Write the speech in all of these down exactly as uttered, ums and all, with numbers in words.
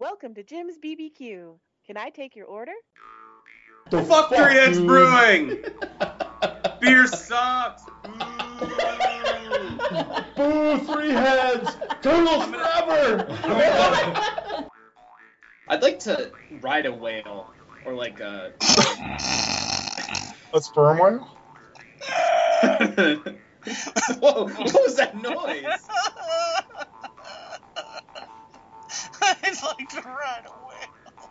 Welcome to Jim's B B Q. Can I take your order? The fuck Three Heads Brewing! Beer sucks! Boo! Boo, Three Heads! Turtles forever! I'd like to ride a whale, or like a... A sperm whale? Whoa, what was that noise? I'd like to ride a whale.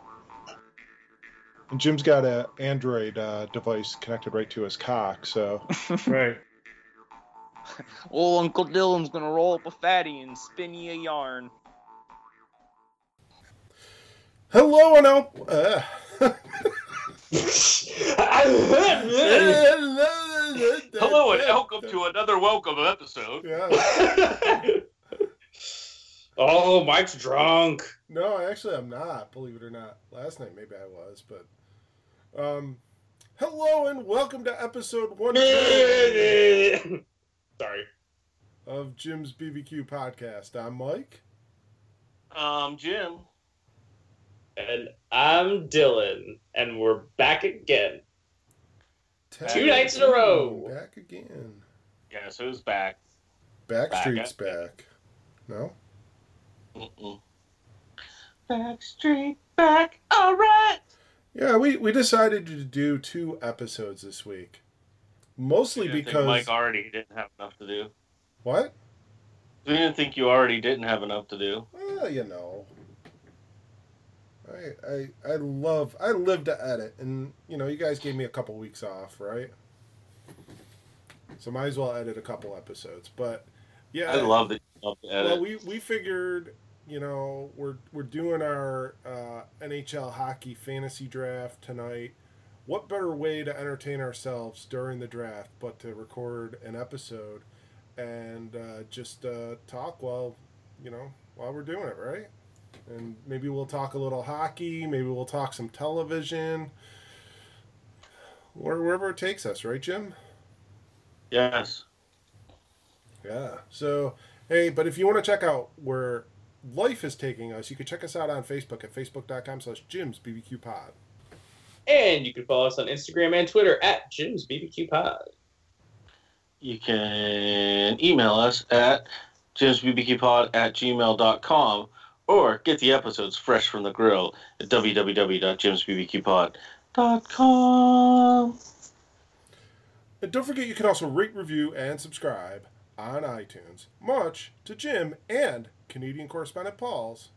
And Jim's got an Android uh, device connected right to his cock, so... Right. Old Uncle Dylan's gonna roll up a fatty and spin you a yarn. Hello and out. Uh. Hello and welcome to another welcome episode. Yeah. Oh, Mike's drunk. No, actually, I'm not. Believe it or not. Last night, maybe I was, but um, hello and welcome to episode one Sorry. of Jim's B B Q podcast. I'm Mike. Um, Jim. And I'm Dylan, and we're back again. Tag Two nights in a row. Back again. Guess who's back? Backstreet's Back back. No. Mm-mm. Backstreet back, alright. Yeah, we, we decided to do two episodes this week. Mostly You didn't because... think Mike already didn't have enough to do. What? We didn't think you already didn't have enough to do. Well, you know. I, I I love... I live to edit. And, you know, you guys gave me a couple weeks off, right? So might as well edit a couple episodes. But, yeah. I love that you love to edit. Well, we, we figured... You know, we're we're doing our uh, N H L hockey fantasy draft tonight. What better way to entertain ourselves during the draft but to record an episode and uh, just uh, talk while, you know, while we're doing it, right? And maybe we'll talk a little hockey. Maybe we'll talk some television. Wherever it takes us, right, Jim? Yes. Yeah. So, hey, but if you want to check out where life is taking us, you can check us out on Facebook at facebook.com slash Jim's BBQ Pod. And you can follow us on Instagram and Twitter at Jim's B B Q Pod. You can email us at jimsbbqpod at gmail dot com or get the episodes fresh from the grill at w w w dot jims b b q pod dot com. And don't forget you can also rate, review, and subscribe on iTunes. Much to Jim and Canadian correspondent Paul's.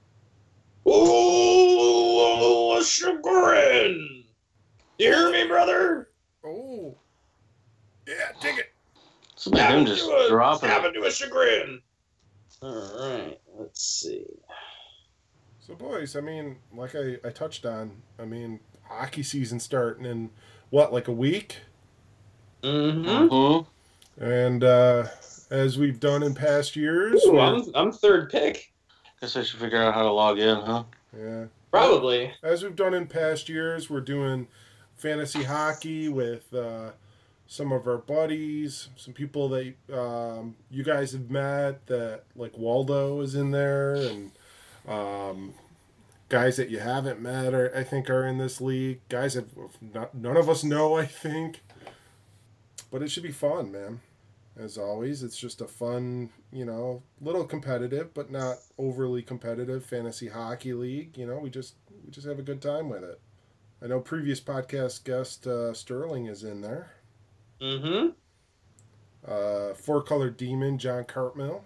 Oh, a chagrin! You hear me, brother? Oh. Yeah, dig it. So let him just drop Have it. to a chagrin. All right, let's see. So, boys, I mean, like I, I touched on, I mean, hockey season starting in, what, like a week? Mm-hmm. Mm-hmm. And uh, as we've done in past years... Ooh, we're- I'm, I'm third pick. Guess I should figure out how to log in, huh? Yeah. Probably. As we've done in past years, we're doing fantasy hockey with uh, some of our buddies, some people that um, you guys have met, that like Waldo is in there, and um, guys that you haven't met, are, I think, are in this league. Guys that not, none of us know, I think. But it should be fun, man. As always, it's just a fun, you know, little competitive, but not overly competitive fantasy hockey league. You know, we just we just have a good time with it. I know previous podcast guest uh, Sterling is in there. Mm-hmm. Uh, Four Color Demon John Cartmill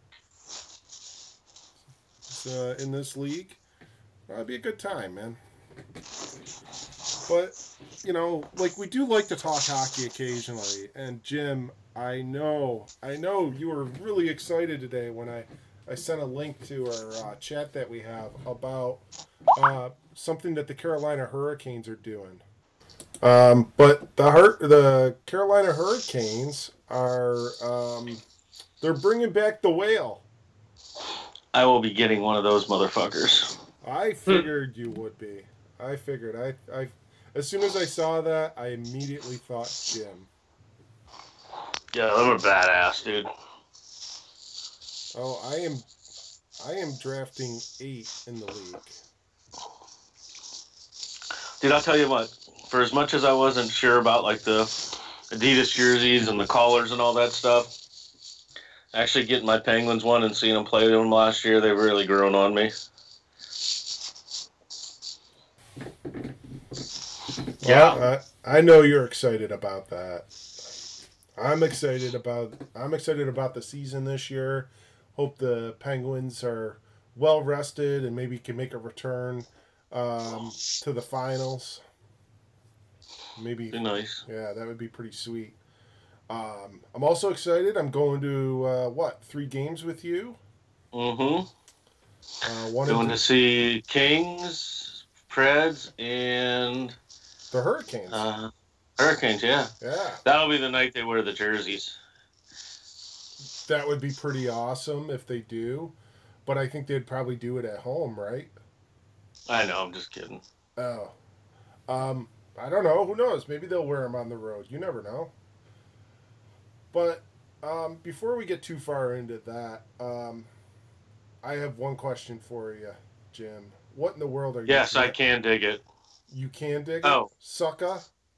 is uh, in this league. It'll be a good time, man. But, you know, like, we do like to talk hockey occasionally. And, Jim, I know, I know you were really excited today when I, I sent a link to our uh, chat that we have about uh, something that the Carolina Hurricanes are doing. Um, but the Hur- the Carolina Hurricanes are, um, they're bringing back the whale. I will be getting one of those motherfuckers. I figured you would be. I figured. I, I, as soon as I saw that, I immediately thought Jim. Yeah, I'm a badass, dude. Oh, I am, I am drafting eight in the league. Dude, I'll tell you what. For as much as I wasn't sure about like the Adidas jerseys and the collars and all that stuff, actually getting my Penguins one and seeing them play them last year, they've really grown on me. Yeah, well, I, I know you're excited about that. I'm excited about I'm excited about the season this year. Hope the Penguins are well rested and maybe can make a return um, to the finals. Maybe be nice. Yeah, that would be pretty sweet. Um, I'm also excited. I'm going to uh, what three games with you. Mm-hmm. Uh, one going the, to see Kings, Preds, and the Hurricanes. Uh, Hurricanes, yeah. Yeah. That'll be the night they wear the jerseys. That would be pretty awesome if they do, but I think they'd probably do it at home, right? I know. I'm just kidding. Oh. Um. I don't know. Who knows? Maybe they'll wear them on the road. You never know. But um, before we get too far into that, um, I have one question for you, Jim. What in the world are you? Yes, drinking? I can dig it. You can dig it? Oh. Sucka?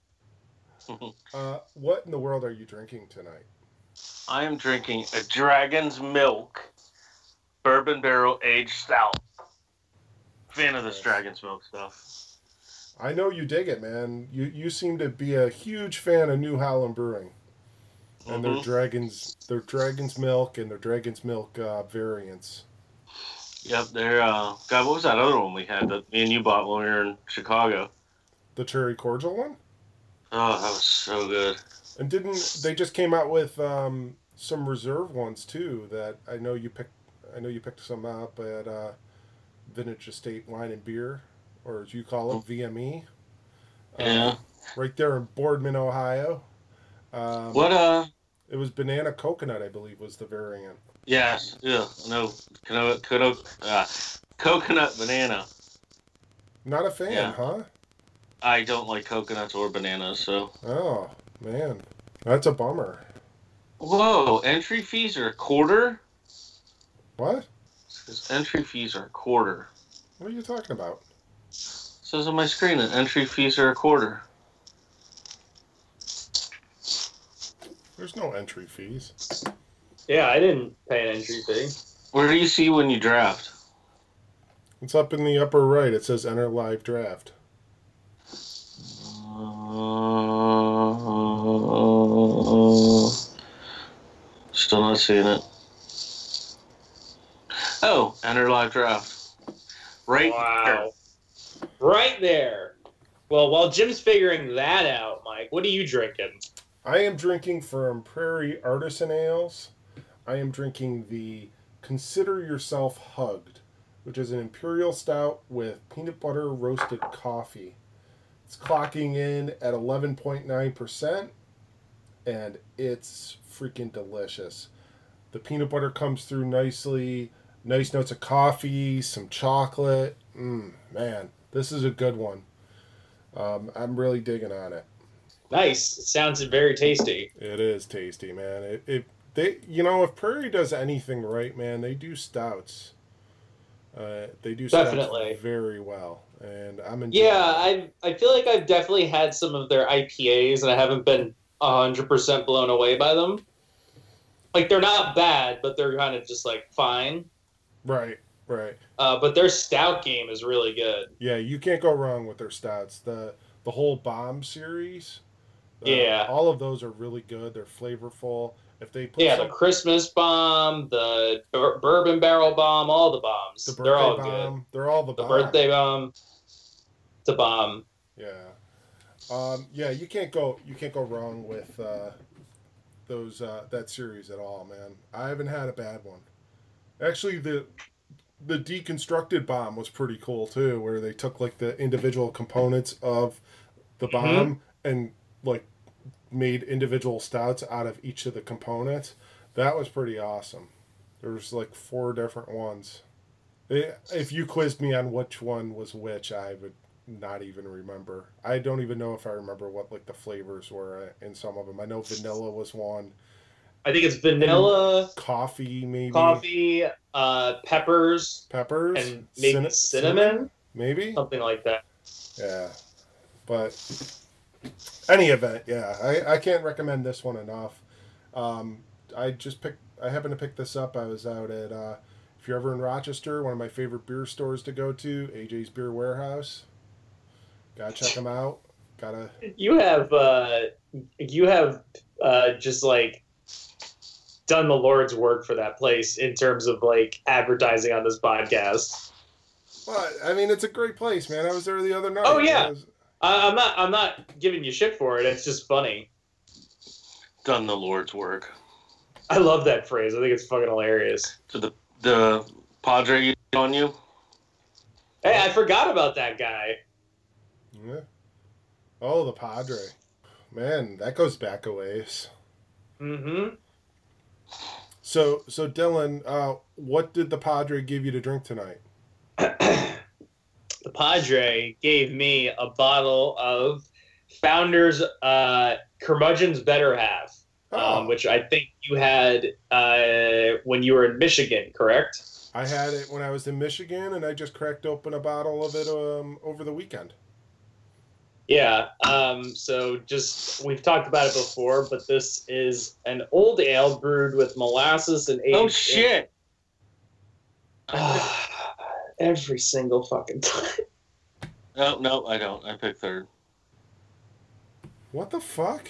uh, what in the world are you drinking tonight? I am drinking a Dragon's Milk Bourbon Barrel Aged Stout. Fan of this Dragon's Milk stuff. I know you dig it, man. You you seem to be a huge fan of New Holland Brewing, and mm-hmm. their dragons, their Dragon's Milk and their Dragon's Milk uh, variants. Yep, they're uh, God. What was that other one we had that me and you bought when we were in Chicago? The cherry cordial one. Oh, that was so good. And didn't they just came out with um, some reserve ones too? That I know you picked. I know you picked some up at uh, Vintage Estate Wine and Beer, or as you call it, V M E. Yeah. Uh, right there in Boardman, Ohio. Um, what uh? It was banana coconut, I believe, was the variant. Yes. Yeah. No. Coconut. Coconut. Uh, coconut banana. Not a fan, yeah. huh? I don't like coconuts or bananas, so. Oh man, that's a bummer. Whoa! Entry fees are a quarter. What? Because entry fees are a quarter. What are you talking about? It says on my screen that entry fees are a quarter. There's no entry fees. Yeah, I didn't pay an entry fee. Where do you see when you draft? It's up in the upper right. It says enter live draft. Uh, still not seeing it. Oh, enter live draft. Right Wow. there. Right there. Well, while Jim's figuring that out, Mike, what are you drinking? I am drinking from Prairie Artisan Ales. I am drinking the Consider Yourself Hugged, which is an imperial stout with peanut butter roasted coffee. It's clocking in at eleven point nine percent, and it's freaking delicious. The peanut butter comes through nicely, nice notes of coffee, some chocolate. Mmm, man, this is a good one. Um, I'm really digging on it. Nice. It sounds very tasty. It is tasty, man. It, it they you know if Prairie does anything right, man, they do stouts. Uh, they do stouts Definitely. very well, and I'm enjoying Yeah, it. I I feel like I've definitely had some of their I P As, and I haven't been one hundred percent blown away by them. Like, they're not bad, but they're kind of just, like, fine. Right, right. Uh, but their stout game is really good. Yeah, you can't go wrong with their stouts. The the whole Bomb series. uh, Yeah. all of those are really good. They're flavorful. If they put Yeah, some, the Christmas bomb, the bur- bourbon barrel bomb, all the bombs. the birthday They're all bomb, good. they're all the, The bomb. birthday bomb, the bomb. Yeah, um, yeah. You can't go. You can't go wrong with uh, those uh, that series at all, man. I haven't had a bad one. Actually, the the deconstructed bomb was pretty cool too, where they took like the individual components of the bomb Mm-hmm. and like made individual stouts out of each of the components. That was pretty awesome. There was like four different ones. If you quizzed me on which one was which, I would not even remember. I don't even know if I remember what like the flavors were in some of them. I know vanilla was one. I think it's vanilla, Coffee, maybe. coffee, uh, peppers, Peppers. and maybe Cin- cinnamon? Maybe. Something like that. Yeah. But any event, yeah, I, I can't recommend this one enough. Um, I just picked. I happened to pick this up. I was out at. Uh, if you're ever in Rochester, one of my favorite beer stores to go to, A J's Beer Warehouse. Gotta check them out. Gotta. You have, uh, you have, uh, just like done the Lord's work for that place in terms of like advertising on this podcast. Well, I mean, it's a great place, man. I was there the other night. Oh yeah, I was... I, I'm not. I'm not giving you shit for it. It's just funny. Done the Lord's work. I love that phrase. I think it's fucking hilarious. So the the Padre on you? Hey, I forgot about that guy. Yeah. Oh, the Padre. Man, that goes back a ways. Mm-hmm. So, so Dylan, uh, what did the Padre give you to drink tonight? The Padre gave me a bottle of Founder's uh, Curmudgeon's Better Half, Oh. um, which I think you had uh, when you were in Michigan, correct? I had it when I was in Michigan, and I just cracked open a bottle of it um, over the weekend. Yeah. Um, so just we've talked about it before, but this is an old ale brewed with molasses and aged. Oh shit! in- Every single fucking time. No, no, I don't. I picked third. What the fuck?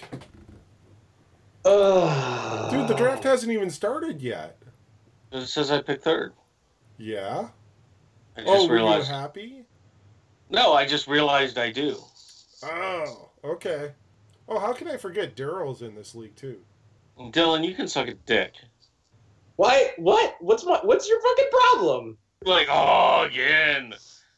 Uh, Dude, the draft hasn't even started yet. It says I picked third. Yeah? I just Oh, were realized. you happy? No, I just realized I do. Oh, okay. Oh, how can I forget Daryl's in this league, too? Dylan, you can suck a dick. Why? What? What's my? What's your fucking problem? Like, oh, again.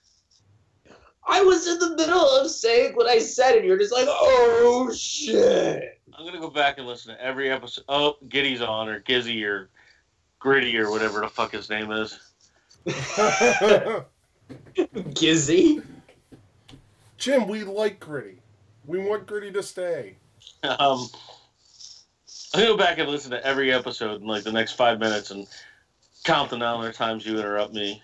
I was in the middle of saying what I said, and you're just like, "Oh shit!" I'm gonna go back and listen to every episode. Oh, Giddy's on, or Gizzy, or Gritty, or whatever the fuck his name is. Gizzy. Jim, we like Gritty. We want Gritty to stay. Um, I'm gonna go back and listen to every episode in like the next five minutes and count the number of times you interrupt me,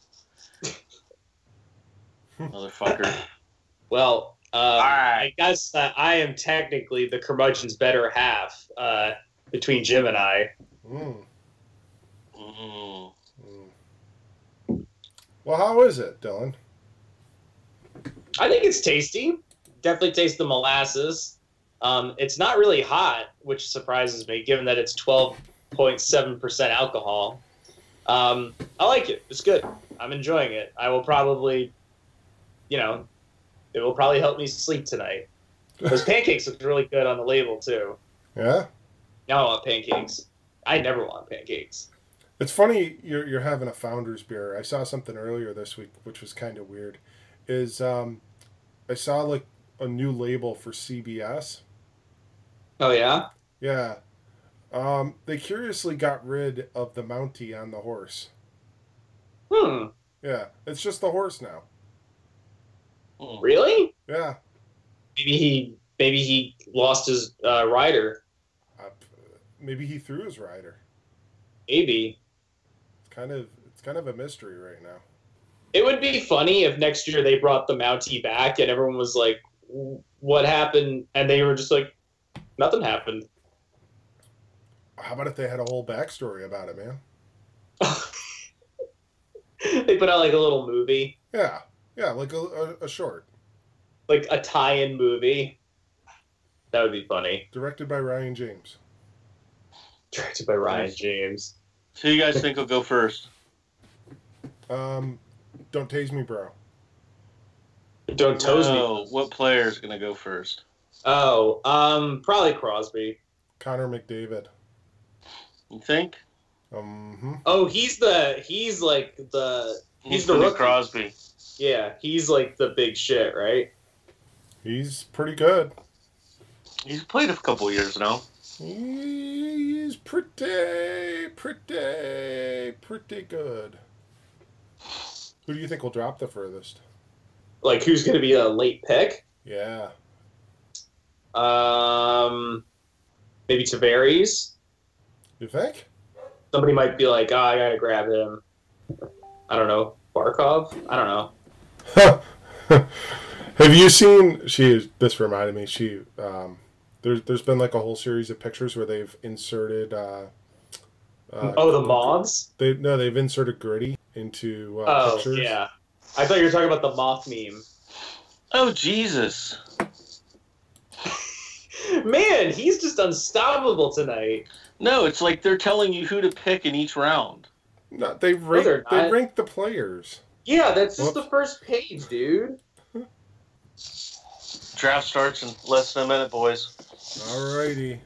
motherfucker. Well, um, right. I guess uh, I am technically the curmudgeon's better half uh, between Jim and I. Mm. Mm. Mm. Well, how is it, Dylan? I think it's tasty. Definitely taste the molasses. Um, it's not really hot, which surprises me, given that it's twelve point seven percent alcohol. Um, I like it. It's good. I'm enjoying it. I will probably, you know, it will probably help me sleep tonight. Those pancakes look really good on the label, too. Yeah? Now I want pancakes. I never want pancakes. It's funny you're, you're having a Founder's beer. I saw something earlier this week, which was kind of weird. Is um, I saw, like, a new label for C B S. Oh, yeah? Yeah. Um, they curiously got rid of the Mountie on the horse. Hmm. Yeah, it's just the horse now. Mm. Really? Yeah. Maybe he maybe he lost his uh, rider. Uh, maybe he threw his rider. Maybe. It's kind of it's kind of a mystery right now. It would be funny if next year they brought the Mountie back and everyone was like, what happened? And they were just like, nothing happened. How about if they had a whole backstory about it, man? They put out like a little movie, Yeah. Yeah, like a, a, a short. like a tie-in movie. That would be funny. Directed by Ryan James. Directed by Ryan James. Who you guys think will go first? Um, don't tase me, bro. Don't toes me. No, what player is gonna go first? Oh, um, probably Crosby. Connor McDavid. You think? Um, Oh, he's the he's like the He's, he's the the new rookie. Crosby. Yeah, he's like the big shit, right? he's pretty good. He's played a couple years now. He's pretty, pretty, pretty good. Who do you think will drop the furthest? Like, who's gonna be a late pick? Yeah. Um, maybe Tavares. You think? Somebody might be like, oh, I gotta grab him. I don't know. Barkov? I don't know. Have you seen? She. This reminded me. She. Um, there's there's been like a whole series of pictures where they've inserted. Uh, uh, oh, the moths. They no, they've inserted Gritty into uh, Oh pictures. yeah, I thought you were talking about the moth meme. Oh, Jesus. Man, he's just unstoppable tonight. No, it's like they're telling you who to pick in each round. No, they rank. they're they not. rank the players. Yeah, that's just Whoops. the first page, dude. Draft starts in less than a minute, boys. Alrighty.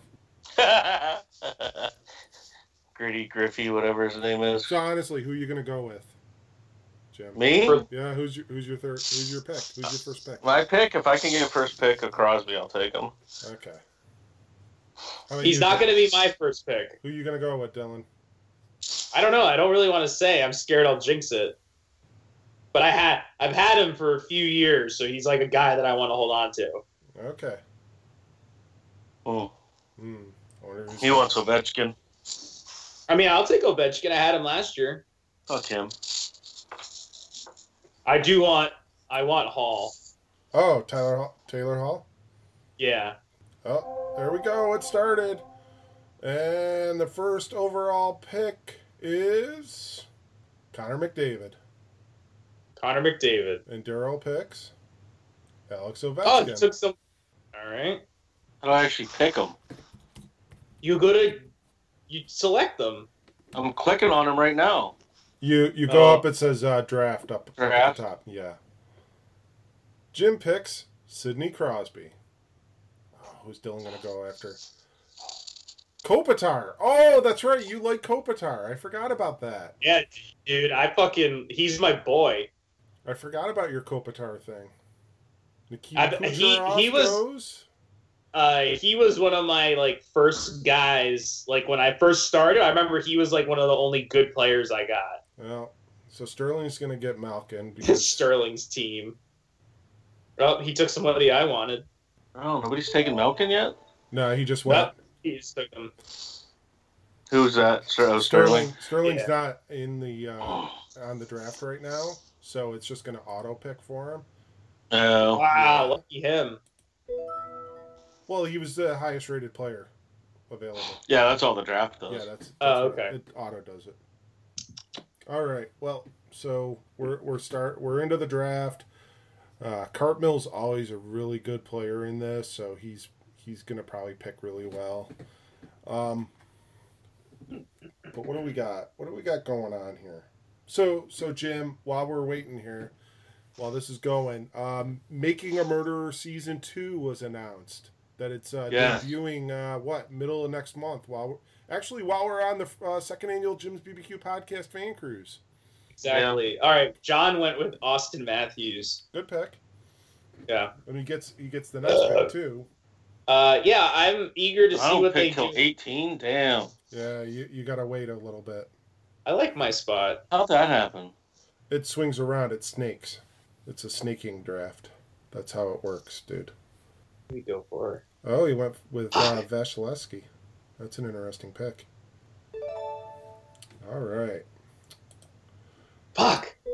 Gritty, Griffey, whatever his name is. So honestly, who are you gonna go with, Jim? Me? Yeah. Who's your Who's your third? Who's your pick? Who's your first pick? My pick, if I can get first pick of Crosby, I'll take him. Okay. How about He's you, not Dylan? going to be my first pick. Who are you gonna go with, Dylan? I don't know. I don't really want to say. I'm scared I'll jinx it. But I had I've had him for a few years, so he's like a guy that I want to hold on to. Okay. Hmm. Hmm. I wonder who's He wants Ovechkin. I mean, I'll take Ovechkin. I had him last year. Fuck him. I do want I want Hall. Oh, Tyler Hall- Taylor Hall. Yeah. Oh, there we go. It started. And the first overall pick is Connor McDavid. Connor McDavid. And Daryl picks Alex Ovechkin. Oh, you took some. All right. How do I actually pick him? You go to you select them. I'm clicking on him right now. You you go Oh. up. It says uh, draft up, up Draft? at the top. Yeah. Jim picks Sidney Crosby. Oh, who's Dylan gonna go after? Kopitar. Oh, that's right. You like Kopitar. I forgot about that. Yeah, dude. I fucking he's my boy. I forgot about your Kopitar thing. Nikita I- he- Kucherov he was- goes. Uh, he was one of my like first guys. Like when I first started, I remember he was like one of the only good players I got. Well, so Sterling's gonna get Malkin because Sterling's team. Oh, he took somebody I wanted. Oh, nobody's taken Malkin yet? no, he just went. Nope. He just took him. Who's that? Ster- oh, Sterling. Sterling's Yeah. not in the uh, on the draft right now, so it's just gonna auto pick for him. Oh. Wow, lucky him. Well, he was the highest rated player available. Yeah, that's all the draft does. Yeah, that's, that's Oh, what- okay. It auto does it. All right. Well, so we're we're start we're into the draft. Uh, Cartmill's always a really good player in this, so he's he's gonna probably pick really well. Um, but what do we got? What do we got going on here? So so Jim, while we're waiting here, while this is going, um, Making a Murderer season two was announced. That it's uh, Yes. debuting uh, what middle of next month. While we're, actually while we're on the uh, second annual Jim's B B Q podcast fan cruise. Exactly. All right, John went with Austin Matthews. Good pick. Yeah. And he gets he gets the next pick too. Uh, yeah, I'm eager to I see don't what they pick till do. eighteen. Damn. Yeah, you, you gotta wait a little bit. I like my spot. How'd that happen? It swings around. It snakes. It's a snaking draft. That's how it works, dude. We go for it. Oh, he went with uh, Vasilevsky. That's an interesting pick. All right. Fuck.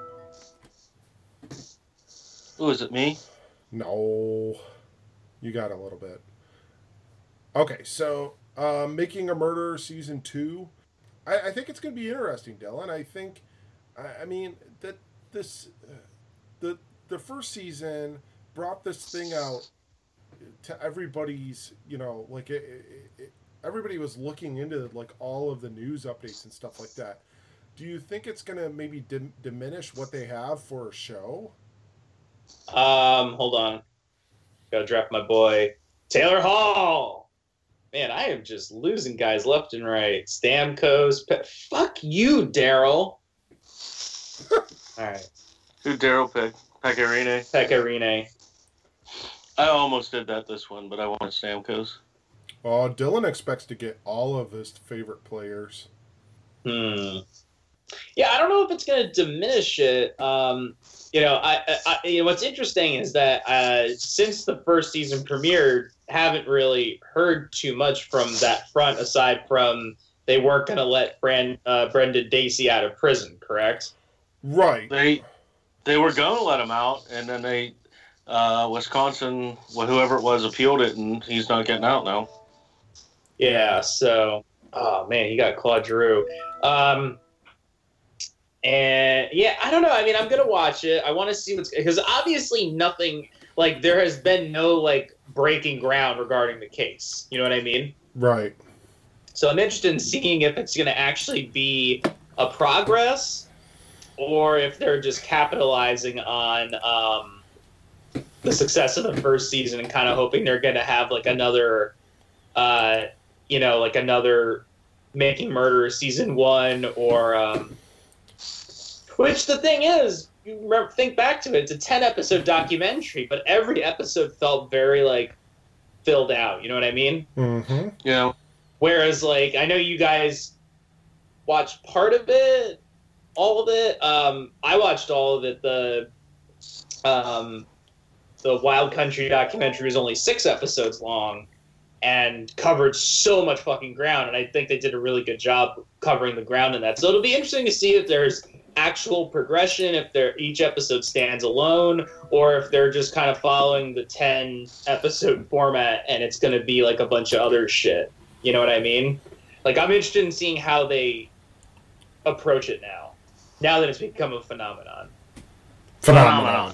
Ooh, is it me? No, you got a little bit. Okay, so uh, Making a Murderer season two. I, I think it's going to be interesting, Dylan. I think, I, I mean that this, uh, the the first season brought this thing out to everybody's, you know, like it, it, it, everybody was looking into like all of the news updates and stuff like that. Do you think it's going to maybe dim- diminish what they have for a show? Um, hold on. Gotta draft my boy Taylor Hall. Man, I am just losing guys left and right. Stamkos. Pe- Fuck you, Daryl. All right, Who Daryl pick? Pecorine. Pecorine. I almost did that this one, but I wanted Stamkos. Oh, Dylan expects to get all of his favorite players. Hmm. Yeah, I don't know if it's going to diminish it. Um, you know, I, I, you know, what's interesting is that uh, since the first season premiered, haven't really heard too much from that front, aside from they weren't going to let Brand, uh, Brendan Daisy out of prison, correct? Right. They they were going to let him out, and then they uh, Wisconsin, wh- whoever it was, appealed it, and he's not getting out now. Yeah, so, oh man, he got Claude Giroux. Um, and yeah, I don't know. I mean, I'm gonna watch it. I want to see what's because obviously nothing like there has been no like breaking ground regarding the case. You know what I mean? Right. So I'm interested in seeing if it's gonna actually be a progress, or if they're just capitalizing on um, the success of the first season and kind of hoping they're gonna have like another. Uh, you know, like another Making Murderer season one, or um, which the thing is, you remember, think back to it. It's a ten episode documentary, but every episode felt very like filled out. You know what I mean? Mm-hmm. Yeah. Whereas, like, I know you guys watched part of it, all of it. Um, I watched all of it. The um, the Wild Country documentary was only six episodes long. And covered so much fucking ground, and I think they did a really good job covering the ground in that. So it'll be interesting to see if there's actual progression, if they're, each episode stands alone, or if they're just kind of following the ten episode format, and it's going to be like a bunch of other shit. You know what I mean? Like, I'm interested in seeing how they approach it now, now that it's become a phenomenon. Phenomenon.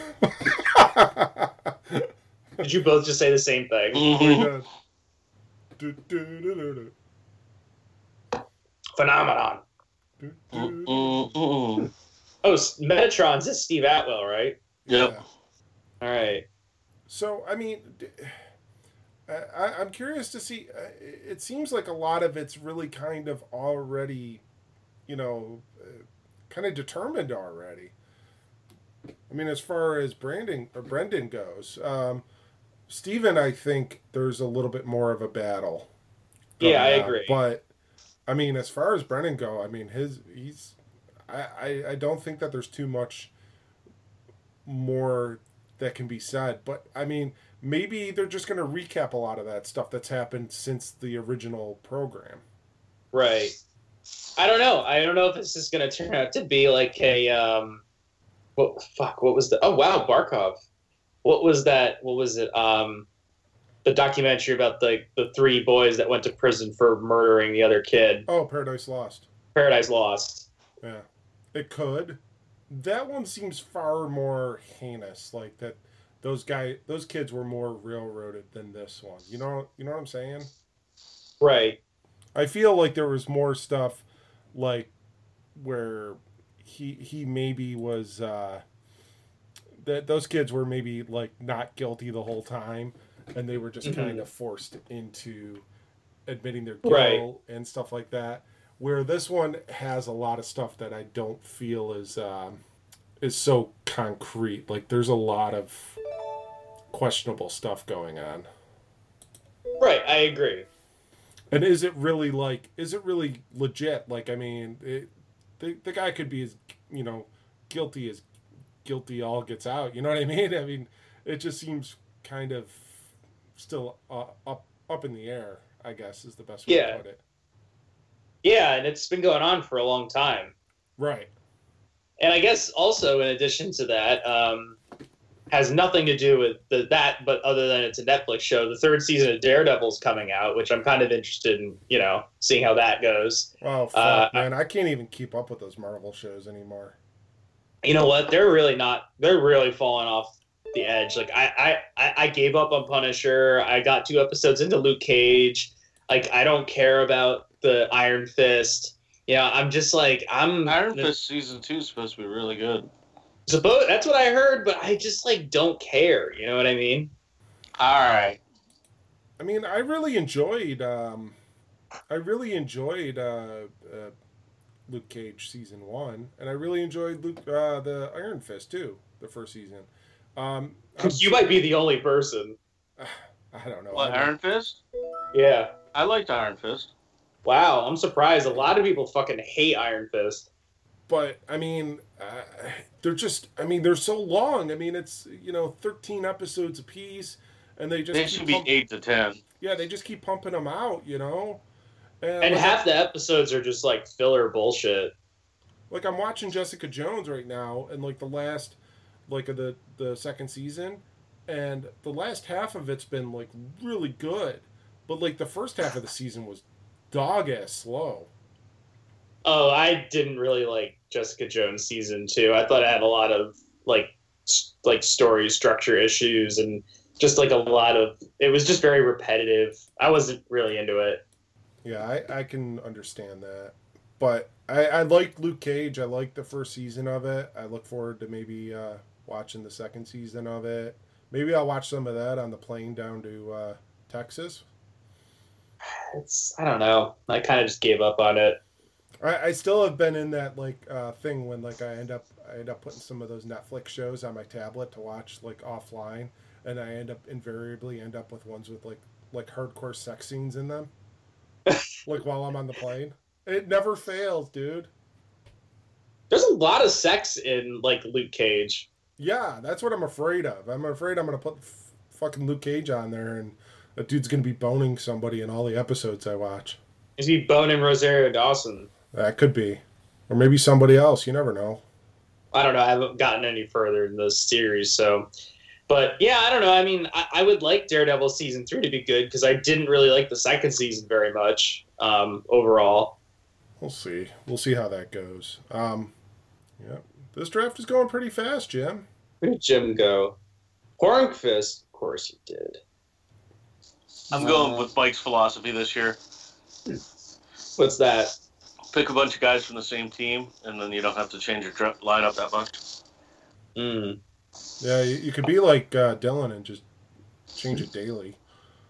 Did you both just say the same thing? Mhm. Do, do, do, do, do. Phenomenon. Do, do, do. Mm-mm-mm. Oh, Metatron's is Steve Atwell, right? Yep. All right. So, I mean, d- I, I'm curious to see. Uh, it seems like a lot of it's really kind of already, you know, uh, kind of determined already. I mean, as far as Brandon or Brendan goes, um, Steven, I think there's a little bit more of a battle. Yeah, I going on. agree. But I mean, as far as Brendan go, I mean, his he's. I, I, I don't think that there's too much more that can be said. But I mean, maybe they're just going to recap a lot of that stuff that's happened since the original program. Right. I don't know. I don't know if this is going to turn out to be like a um what fuck, what was the Oh wow, Barkov. What was that? What was it? Um the documentary about the the three boys that went to prison for murdering the other kid. Oh, Paradise Lost. Paradise Lost. Yeah. It could. That one seems far more heinous, like that those guy those kids were more railroaded than this one. You know you know what I'm saying? Right. I feel like there was more stuff like where he he maybe was uh that those kids were maybe like not guilty the whole time, and they were just Mm-hmm. kind of forced into admitting their guilt Right. and stuff like that. Where this one has a lot of stuff that I don't feel is um, is so concrete. Like there's a lot of questionable stuff going on. Right, I agree. And is it really like? Is it really legit? Like, I mean, it, the the guy could be as, you know, guilty as guilty all gets out. You know what I mean? I mean, it just seems kind of still uh, up up in the air, I guess, is the best way Yeah. to put it. Yeah, and it's been going on for a long time. Right. And I guess also in addition to that, um, has nothing to do with the, that, but other than it's a Netflix show, the third season of Daredevil's coming out, which I'm kind of interested in, you know, seeing how that goes. Oh, fuck, Uh, man. I can't even keep up with those Marvel shows anymore. You know what? They're really not, they're really falling off the edge. Like, I, I, I gave up on Punisher. I got two episodes into Luke Cage. Like, I don't care about the Iron Fist. You know, I'm just like, I'm... Iron Fist season two is supposed to be really good. Suppose, that's what I heard, but I just, like, don't care. You know what I mean? All right. I mean, I really enjoyed. Um, I really enjoyed uh, uh, Luke Cage season one, and I really enjoyed Luke uh, the Iron Fist too, the first season. Um, I'm- You might be the only person. I don't know. What, I'm- Iron Fist? Yeah. I liked Iron Fist. Wow, I'm surprised. A lot of people fucking hate Iron Fist. But I mean, uh, they're just. I mean, they're so long. I mean, it's you know, thirteen episodes apiece, and they just They keep should be pump- eight to ten. Yeah, they just keep pumping them out. You know. And, And like, half the episodes are just like filler bullshit. like I'm watching Jessica Jones right now, and like the last like of the the second season, and the last half of it's been like really good, but like the first half of the season was dog ass slow. Oh, I didn't really like Jessica Jones season two. I thought it had a lot of like s- like story structure issues and just like a lot of it was just very repetitive. I wasn't really into it. Yeah, I, I can understand that. But I, I like Luke Cage. I like the first season of it. I look forward to maybe uh, watching the second season of it. Maybe I'll watch some of that on the plane down to uh, Texas. It's I don't know. I kind of just gave up on it. I, I still have been in that like uh, thing when like I end up I end up putting some of those Netflix shows on my tablet to watch like offline, and I end up invariably end up with ones with like like hardcore sex scenes in them, like while I'm on the plane. It never fails, dude. There's a lot of sex in like Luke Cage. Yeah, that's what I'm afraid of. I'm afraid I'm gonna put f- fucking Luke Cage on there, and that dude's gonna be boning somebody in all the episodes I watch. Is he boning Rosario Dawson? That could be, or maybe somebody else. You never know. I don't know. I haven't gotten any further in the series, so. But yeah, I don't know. I mean, I, I would like Daredevil season three to be good because I didn't really like the second season very much um, overall. We'll see. We'll see how that goes. Um, yeah, this draft is going pretty fast, Jim. Where did Jim go? Hornqvist, of course he did. I'm going with Mike's philosophy this year. What's that? Pick a bunch of guys from the same team, and then you don't have to change your dra- lineup that much. Mm. Yeah, you, you could be like uh, Dylan and just change it daily.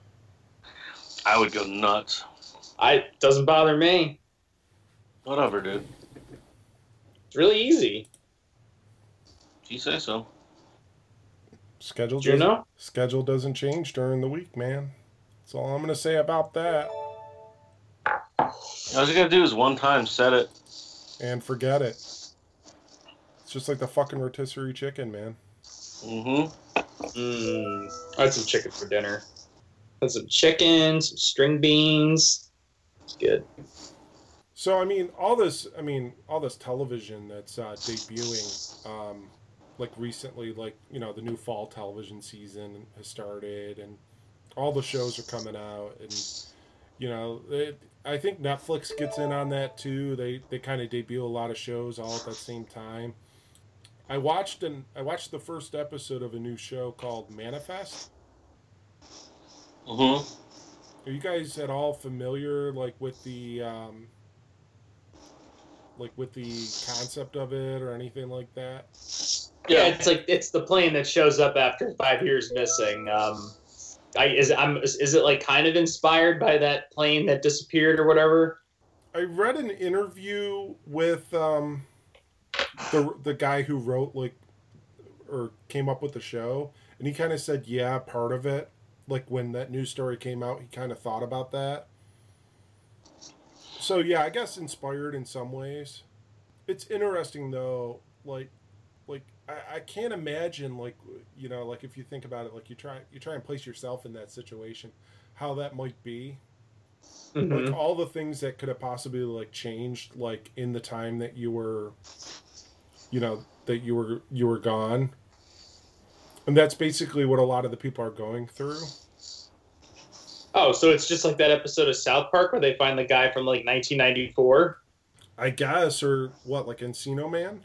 I would go nuts. I doesn't bother me. Whatever, dude. It's really easy. If you say so. Schedule Do you doesn't, know? schedule doesn't change during the week, man. That's all I'm gonna say about that. All you gotta do is one time set it. And forget it. It's just like the fucking rotisserie chicken, man. Mm-hmm. Mm. I had some chicken for dinner. Had some chicken, some string beans. It's good. So I mean, all this, I mean, all this television that's uh, debuting, um, like recently, like you know, the new fall television season has started, and all the shows are coming out, and you know, it, I think Netflix gets in on that too. They they kind of debut a lot of shows all at the same time. I watched and I watched the first episode of a new show called Manifest. Mm-hmm. Are you guys at all familiar, like with the, um, like with the concept of it or anything like that? Yeah, it's like it's the plane that shows up after five years missing. Um, I is I'm is it like kind of inspired by that plane that disappeared or whatever? I read an interview with um, the the guy who wrote like or came up with the show, and he kind of said, yeah, part of it. Like when that news story came out, he kind of thought about that. So yeah, I guess inspired in some ways. It's interesting though, like, like I, I can't imagine like you know like if you think about it, like you try you try and place yourself in that situation, how that might be. Mm-hmm. Like all the things that could have possibly like changed like in the time that you were, you know, that you were you were gone. And that's basically what a lot of the people are going through. Oh, so it's just like that episode of South Park where they find the guy from like nineteen ninety-four? I guess, or what, like Encino Man?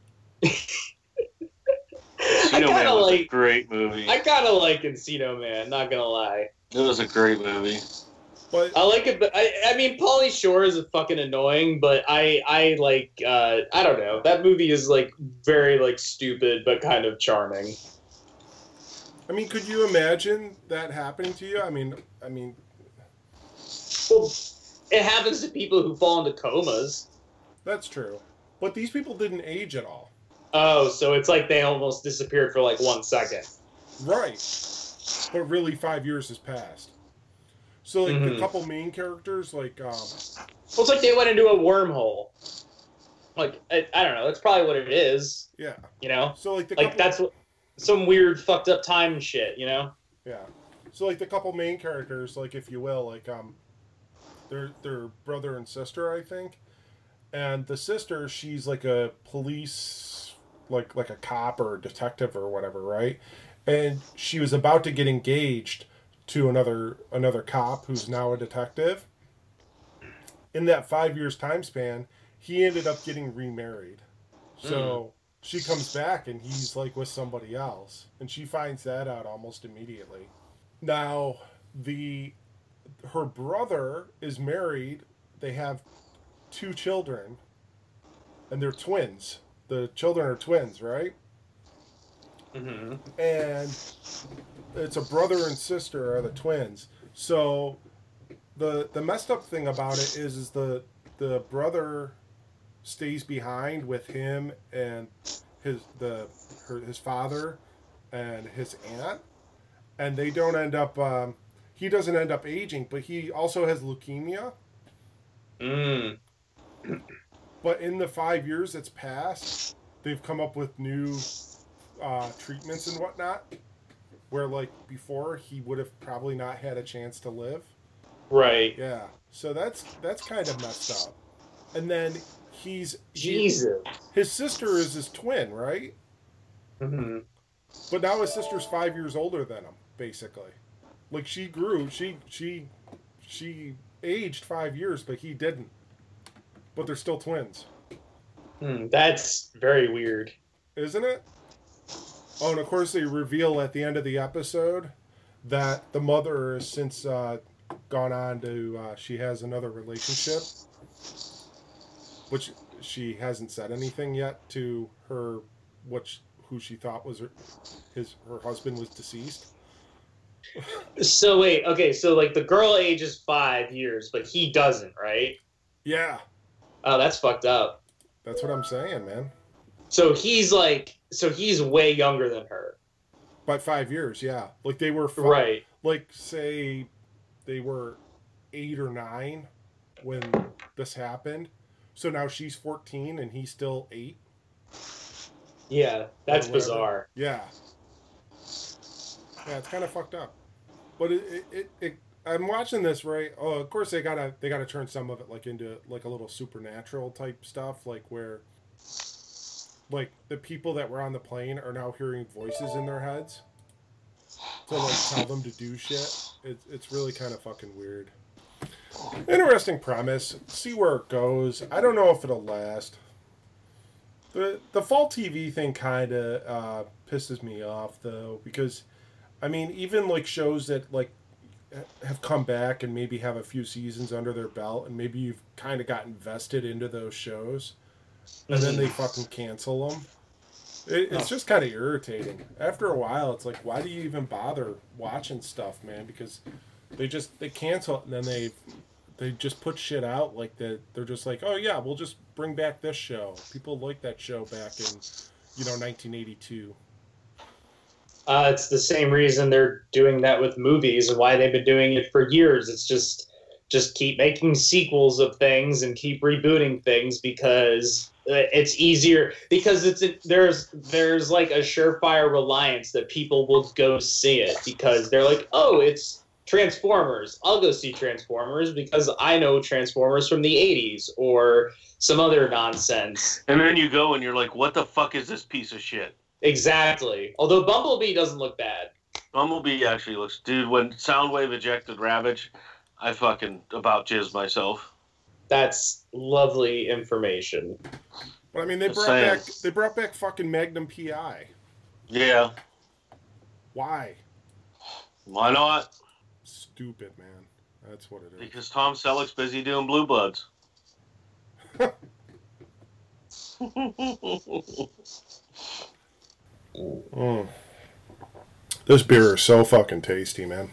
Encino Man was like, a great movie. I kind of like Encino Man, not gonna lie. It was a great movie. But I like it, but I, I mean, Pauly Shore is fucking annoying, but I, I like, uh, I don't know. That movie is like very like stupid, but kind of charming. I mean, could you imagine that happening to you? I mean, I mean, Well, it happens to people who fall into comas. that's true. But these people didn't age at all. Oh, so it's like they almost disappeared for like one second. Right. But really, five years has passed. So, like, the Mhm. couple main characters, like, um, Well, it's like they went into a wormhole. Like, I, I don't know. That's probably what it is. yeah. You know? So, like, the Like, couple, that's what, some weird fucked up time shit, you know? yeah. So, like, the couple main characters, like, if you will, like, um, they're, they're brother and sister, I think. And the sister, she's, like, a police like like a cop or a detective or whatever, right? And she was about to get engaged to another another cop who's now a detective. In that five years time span, he ended up getting remarried. So mm. she comes back and he's like with somebody else, and she finds that out almost immediately. Now, the her brother is married. They have two children, and they're twins. The children are twins, right? Mm-hmm. And it's a brother and sister are the twins. So the the messed up thing about it is is the the brother stays behind with him and his the her, his father and his aunt, and they don't end up um, he doesn't end up aging, but he also has leukemia. Mm. But in the five years that's passed, they've come up with new uh, treatments and whatnot, where like before he would have probably not had a chance to live. Right. Yeah. So that's that's kind of messed up. And then he's Jesus. He, his sister is his twin, right? Mm-hmm. But now his sister's five years older than him, basically. Like she grew, she she she aged five years, but he didn't. But they're still twins. Mm, that's very weird, isn't it? Oh, and of course they reveal at the end of the episode that the mother has since uh, gone on to, uh, she has another relationship, which she hasn't said anything yet to her, which who she thought was her, his her husband was deceased. So wait, okay, so like the girl ages five years, but he doesn't, right? Yeah. Oh, that's fucked up. That's what I'm saying, man. So he's like, so he's way younger than her. By five years, yeah. Like they were, five, right. Like say, they were eight or nine when this happened. So now she's fourteen and he's still eight. Yeah, that's bizarre. Yeah. Yeah, it's kind of fucked up. But it, it, it, it I'm watching this, right? Oh, of course they gotta they gotta turn some of it like into like a little supernatural type stuff, like where like the people that were on the plane are now hearing voices in their heads to like tell them to do shit. It's it's really kind of fucking weird. Interesting premise. See where it goes. I don't know if it'll last. The the fall T V thing kind of uh, pisses me off though, because I mean even like shows that like have come back and maybe have a few seasons under their belt and maybe you've kind of got invested into those shows and then they fucking cancel them. It, it's just kind of irritating. After a while, it's like, why do you even bother watching stuff, man? Because they just, they cancel it and then they they just put shit out like that. They're just like, oh yeah, we'll just bring back this show. People like that show back in, you know, nineteen eighty-two. Uh, it's the same reason they're doing that with movies and why they've been doing it for years. It's just just keep making sequels of things and keep rebooting things because it's easier. Because it's a, there's there's like a surefire reliance that people will go see it because they're like, oh, it's Transformers. I'll go see Transformers because I know Transformers from the eighties or some other nonsense. And then you go and you're like, what the fuck is this piece of shit? Exactly. Although Bumblebee doesn't look bad. Bumblebee actually looks... Dude, when Soundwave ejected Ravage, I fucking about jizzed myself. That's lovely information. Well, I mean, they Just brought saying. back they brought back fucking Magnum P I. Yeah. Why? Why not? Stupid, man. That's what it is. Because Tom Selleck's busy doing Blue Bloods. Mm. This beer is so fucking tasty, man.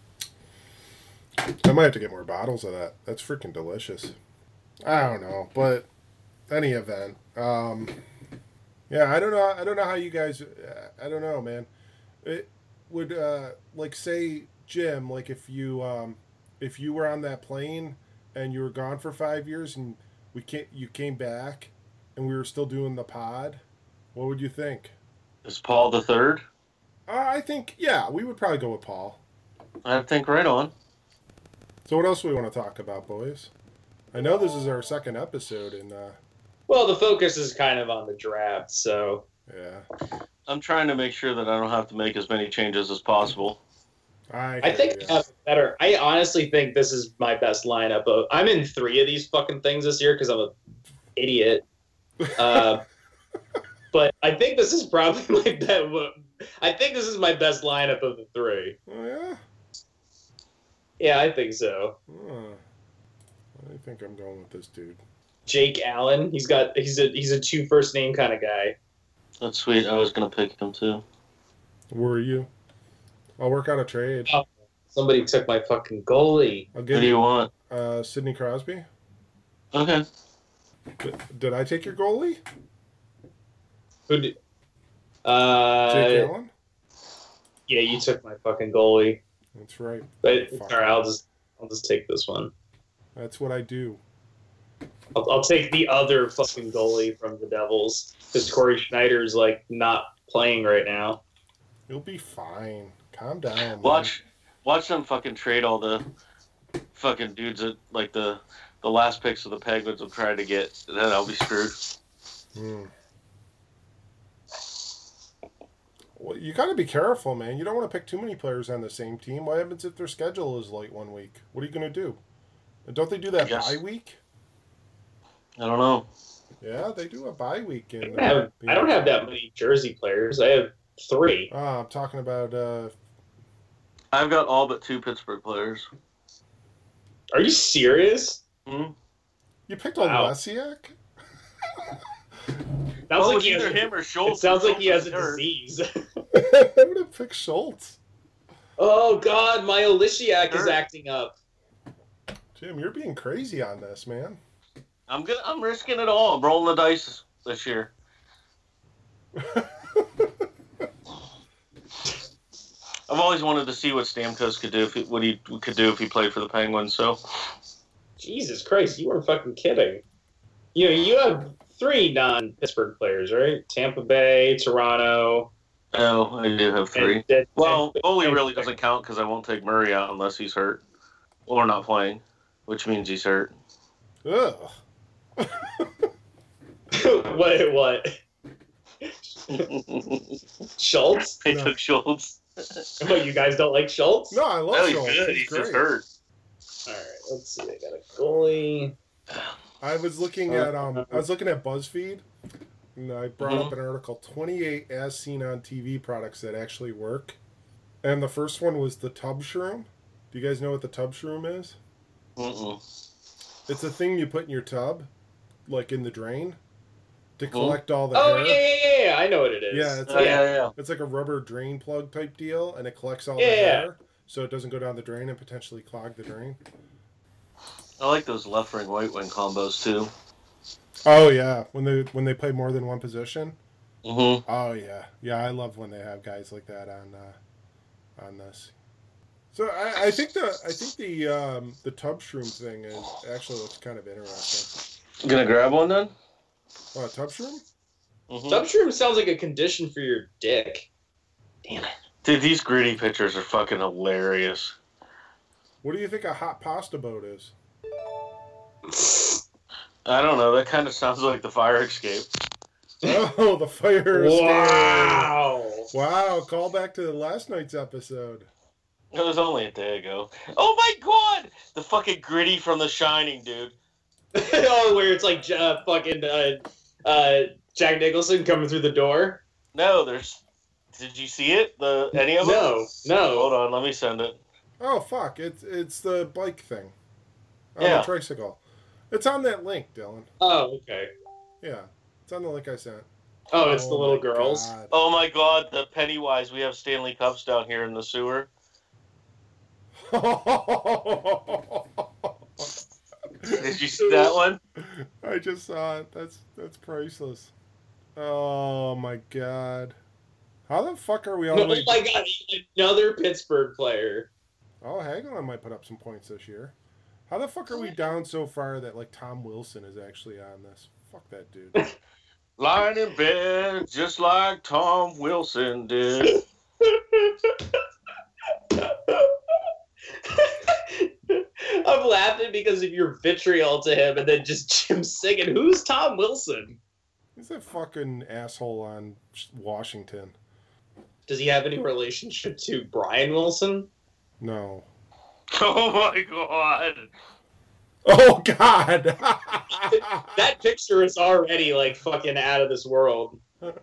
I might have to get more bottles of that. That's freaking delicious. I don't know, but any event, um, yeah, I don't know. I don't know how you guys. I don't know, man. It would uh, like say Jim, like if you um, if you were on that plane and you were gone for five years and we came, you came back and we were still doing the pod. What would you think? Is Paul the third? Uh, I think, yeah, we would probably go with Paul. I think right on. So what else do we want to talk about, boys? I know this is our second episode, and uh, Well, the focus is kind of on the draft, so Yeah. I'm trying to make sure that I don't have to make as many changes as possible. I, I think hear I ya. have better. I honestly think this is my best lineup. Of, I'm in three of these fucking things this year because I'm an idiot. Uh, but I think this is probably my best. I think this is my best lineup of the three. Oh, yeah? Yeah, I think so. Oh. I think I'm going with this dude. Jake Allen. He's got. He's a. He's a two first name kind of guy. That's sweet. I was gonna pick him too. Were you? I'll work out a trade. Oh. Somebody took my fucking goalie. I'll Who give do you you want? uh, Sidney Crosby. Okay. D- did I take your goalie? Who did? Uh, Jake Allen? yeah, you took my fucking goalie. That's right. But Fuck. all right, I'll just. I'll just take this one. That's what I do. I'll, I'll take the other fucking goalie from the Devils because Corey Schneider's like not playing right now. You'll be fine. Calm down. man. Watch, watch them fucking trade all the fucking dudes that like the the last picks of the Penguins will try to get. Then I'll be screwed. Hmm. Well, you got to be careful, man. You don't want to pick too many players on the same team. What happens if their schedule is light one week? What are you going to do? And don't they do that Yes. bye week? I don't know. Yeah, they do a bye week. I In, don't have, I don't have that many Jersey players. I have three. Ah, I'm talking about. Uh, I've got all but two Pittsburgh players. Are you serious? Hmm? you picked Wow. Olesiak? Sounds Well, like it's he has either a, him or Schultz. it sounds like he Schultz has a is hurt. disease. I would have picked Schultz. Oh God, my Olesiak is Sure. acting up. Jim, you're being crazy on this, man. I'm gonna. I'm risking it all. I'm rolling the dice this year. I've always wanted to see what Stamkos could do if he, what he could do if he played for the Penguins. So Jesus Christ, you weren't fucking kidding. You know, you have three non-Pittsburgh players, right? Tampa Bay, Toronto. oh, I do have three. and- and- Well, and- Foley really doesn't count because I won't take Murray out unless he's hurt or not playing, which means he's hurt. Ugh. what? What? Schultz? They No. took Schultz. What, you guys don't like Schultz? No, I love Oh, he's Schultz. good. He's He's just great. hurt. All right, let's see. I got a goalie. I was looking at um, I was looking at BuzzFeed, and I brought Mhm. up an article: twenty-eight as seen on T V products that actually work. And the first one was the tub shroom. Do you guys know what the tub shroom is? Mm-mm. It's a thing you put in your tub, like in the drain, to Mhm. collect all the Oh hair. yeah, yeah, yeah, I know what it is. Yeah, it's Oh, yeah, yeah. It's like a rubber drain plug type deal, and it collects all Yeah, the yeah. hair, so it doesn't go down the drain and potentially clog the drain. I like those left wing, right wing combos too. Oh yeah, when they when they play more than one position. Mm-hmm. Oh yeah, yeah. I love when they have guys like that on uh, on this. So I, I think the I think the um, the tub shroom thing is actually looks kind of interesting. You gonna grab one then? Oh, tub shroom? Mm-hmm. Subshroom sounds like a condition for your dick. Damn it. Dude, these gritty pictures are fucking hilarious. What do you think a hot pasta boat is? I don't know. That kind of sounds like the fire escape. Oh, the fire escape. Wow. Wow, call back to last night's episode. It was only a day ago. Oh my god! The fucking gritty from The Shining, dude. Oh, where it's like uh, fucking uh, uh, Jack Nicholson coming through the door. No, there's. Did you see it? The any of them? No, Hold no. on, let me send it. Oh fuck, it's it's the bike thing. On Yeah. the tricycle. It's on that link, Dylan. Oh, okay. Yeah. It's on the link I sent. Oh, it's the little my girls. God. Oh my god, the Pennywise. We have Stanley Cups down here in the sewer. Did you see that one? I just saw it. That's that's priceless. Oh my god. How the fuck are we all Oh the way? my god, another Pittsburgh player. Oh, Hagelin might put up some points this year. How the fuck are we down so far that like Tom Wilson is actually on this? Fuck that dude. Lying in bed just like Tom Wilson did. I'm laughing because of your vitriol to him and then just Jim singing, who's Tom Wilson? He's a fucking asshole on Washington. Does he have any relationship to Brian Wilson? No. Oh my god. Oh god. That picture is already like fucking out of this world.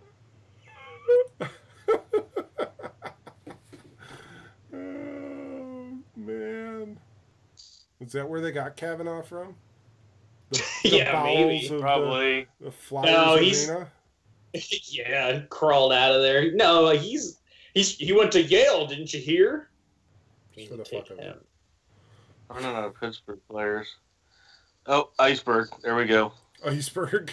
Oh man. Is that where they got Kavanaugh from? The, Yeah, maybe. bowels of Probably. The, the Flyers No, he's- arena? Yeah, crawled out of there. No, he's he's he went to Yale, didn't you hear? Shut the Take fuck up. him. I don't know, Pittsburgh players. Oh, Iceberg. There we go. Iceberg.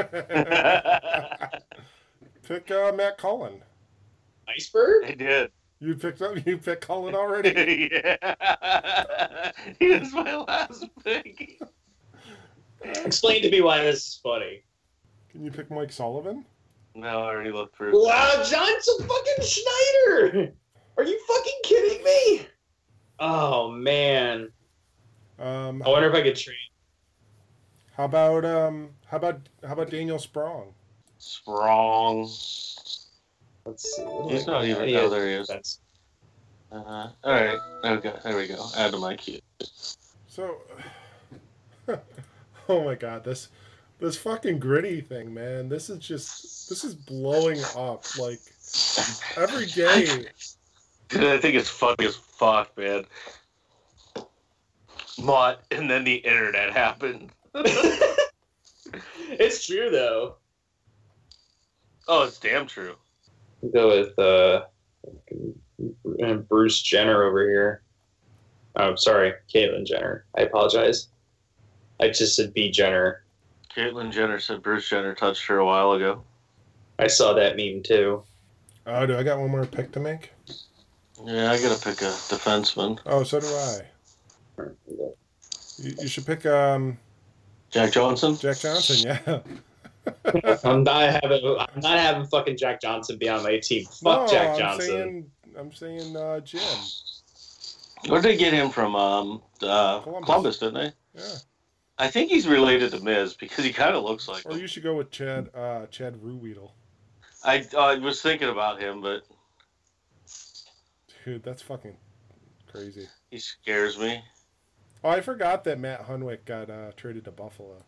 Pick uh, Matt Cullen. Iceberg? I did. You picked up. You picked Cullen already. Yeah. He was my last pick. Explain to me why this is funny. Can you pick Mike Sullivan? No, I already looked through. Wow, Johnson fucking Schneider! Are you fucking kidding me? Oh man. Um, I wonder if I could trade. how about um, how about how about Daniel Sprong? Sprong. Let's see. what do He's I not got? even. Yeah, Oh, there he is. that's- Uh, all right. Okay. There we go. Add to my queue. So, oh my god, this this fucking gritty thing, man. This is just this is blowing up like every day. Dude, I think it's funny as fuck, man. Mott, and then the internet happened. It's true though. Oh, it's damn true. We'll go with uh, Bruce Jenner over here. Oh, sorry, Caitlyn Jenner. I apologize. I just said B Jenner. Caitlyn Jenner said Bruce Jenner touched her a while ago. I saw that meme too. Oh, do I got one more pick to make? Yeah, I gotta pick a defenseman. Oh, so do I. You, you should pick um Jack Johnson? Jack Johnson. Yeah. I'm not having. I'm not having fucking Jack Johnson be on my team. Fuck no, Jack I'm Johnson. saying I'm saying uh, Jim. Where did they get him from? Um, uh, Columbus. Columbus. didn't they? Yeah. I think he's related to Miz because he kind of looks like Or him. you should go with Chad uh, Chad Ruweedle. I, I was thinking about him, but Dude, that's fucking crazy. he scares me. Oh, I forgot that Matt Hunwick got uh, traded to Buffalo.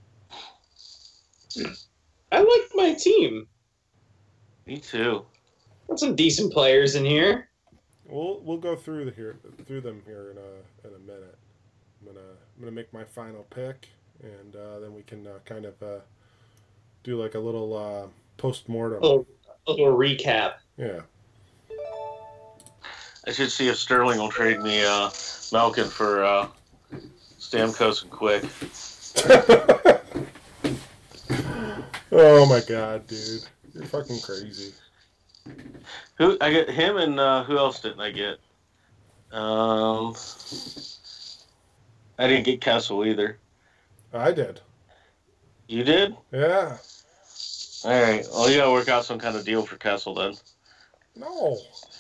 I like my team. Me too. Got some decent players in here. We'll we'll go through the here through them here in a in a minute. I'm gonna I'm gonna make my final pick, and uh, then we can uh, kind of uh, do like a little uh, post mortem. A little, a little recap. Yeah. I should see if Sterling will trade me uh, Malkin for uh, Stamkos and Quick. Oh my god, dude, you're fucking crazy. Who I get him and uh, who else didn't I get? Um, I didn't get Kessel either. I did. You did? Yeah. All right. Well, you gotta work out some kind of deal for Kessel then. No.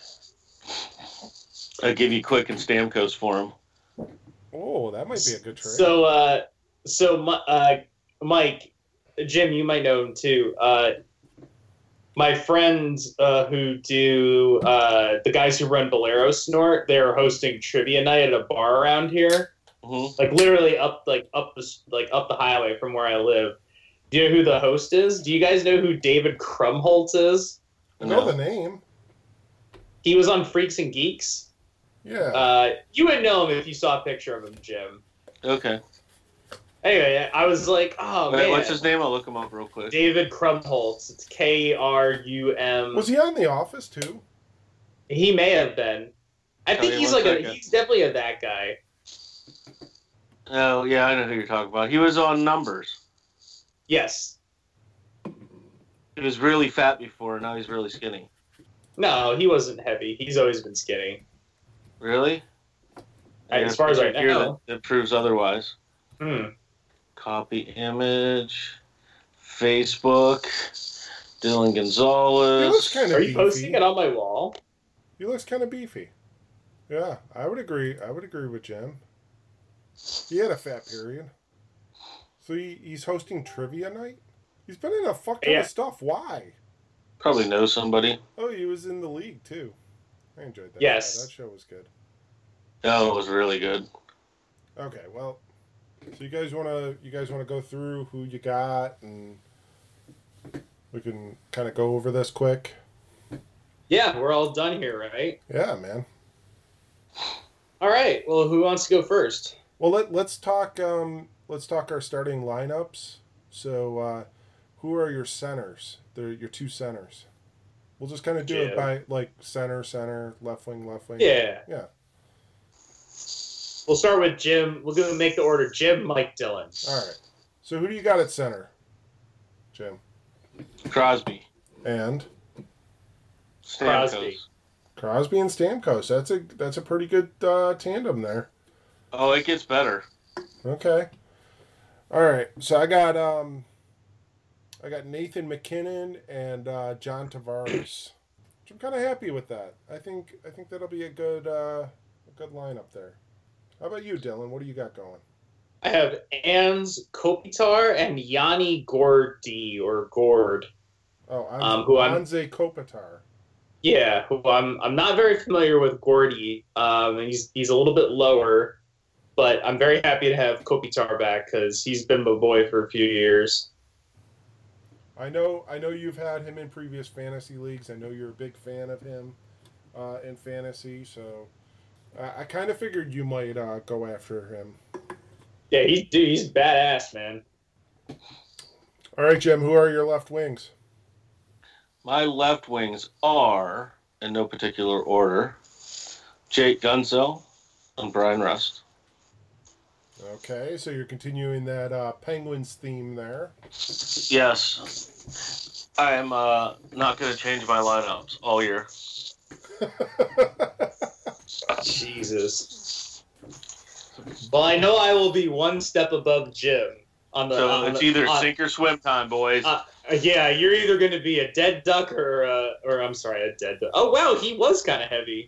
I'll give you Quick and Stamkos for him. Oh, that might be a good trade. So, uh, so Mi- uh, Mike, Jim, you might know him too. Uh, my friends uh, who do uh, the guys who run Bolero Snort, they're hosting trivia night at a bar around here, hmm like literally up like up the like up the highway from where I live. Do you know who the host is? Do you guys know who David Krumholtz is? I know the name. He was on Freaks and Geeks. Yeah. Uh, you would know him if you saw a picture of him, Jim. Okay. Anyway, I was like, oh Wait, man, what's his name? I'll look him up real quick. David Krumholtz. It's K R U M. Was he on The Office too? He may have been. I Tell think me he's one like a. second. He's definitely a that guy. Oh yeah, I know who you're talking about. He was on Numbers. Yes. He was really fat before. Now he's really skinny. No, he wasn't heavy. He's always been skinny. Really? As far as I Here know. that, that proves otherwise. Hmm. Copy image. Facebook. Dylan Gonzalez. He looks kind Are of you beefy. posting it on my wall? He looks kind of beefy. Yeah, I would agree. I would agree with Jim. He had a fat period. So he, he's hosting trivia night? He's been in a fuck ton Yeah. of stuff. Why? Probably know somebody. Oh, he was in the league too. I enjoyed that. Yes. show. That show was good. Oh, it was really good. Okay, well, so you guys wanna you guys wanna go through who you got, and we can kind of go over this quick. Yeah, we're all done here, right? Yeah, man. All right. Well, who wants to go first? Well, let let's talk. Um, let's talk our starting lineups. So, uh, who are your centers? They're your two centers. We'll just kind of do it Jim. by like center, center, left wing, left wing. Yeah. Yeah. We'll start with Jim. We'll go make the order: Jim, Mike, Dylan. All right. So, who do you got at center, Jim? Crosby. And Stamkos. Crosby. Crosby and Stamkos. That's a that's a pretty good uh, tandem there. Oh, it gets better. Okay. All right. So I got um, I got Nathan McKinnon and uh, John Tavares. Which I'm kind of happy with that. I think I think that'll be a good uh, a good lineup there. How about you, Dylan? What do you got going? I have Ans Kopitar and Yanni Gordy or Gord. Oh, Anze, Um, who I'm- Anze Kopitar. Yeah, who I'm I'm not very familiar with Gordy. Um, and he's he's a little bit lower, but I'm very happy to have Kopitar back because he's been my boy for a few years. I know I know you've had him in previous fantasy leagues. I know you're a big fan of him uh, in fantasy, so I, I kind of figured you might uh, go after him. Yeah, he's dude, he's badass, man. All right, Jim. Who are your left wings? My left wings are, in no particular order, Jake Gunzel and Brian Rust. Okay, so you're continuing that uh, Penguins theme there. Yes. I am uh, not going to change my lineups all year. Jesus. Well, I know I will be one step above Jim on the. So on it's the- either on- sink or swim time, boys. Uh, yeah, you're either going to be a dead duck or, uh, or I'm sorry, a dead duck. Oh wow, he was kind of heavy.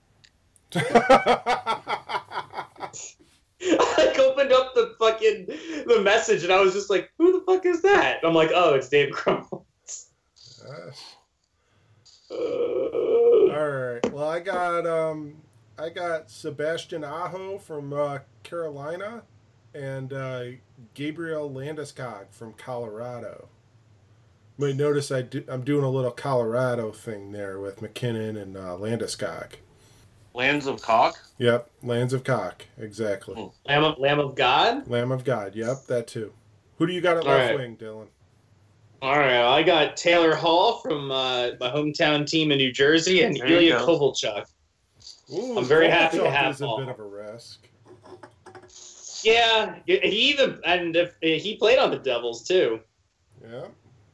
I opened up the fucking the message and I was just like, "Who the fuck is that?" And I'm like, "Oh, it's Dave Crumble." Yes. Uh, All right. Well, I got um, I got Sebastian Aho from uh, Carolina, and uh, Gabriel Landeskog from Colorado. You might notice I do, I'm doing a little Colorado thing there with McKinnon and uh, Landeskog. Lands of Cock? Yep, Lands of Cock, exactly. Hmm. Lamb of Lamb of God. Lamb of God, yep, that too. Who do you got at All left right. wing, Dylan? All right, I got Taylor Hall from uh, my hometown team in New Jersey and There you Ilya go. Kovalchuk. Ooh, I'm very happy to Kovalchuk have is a Hall. bit of a risk. Yeah, he even and if, he played on the Devils too. Yeah.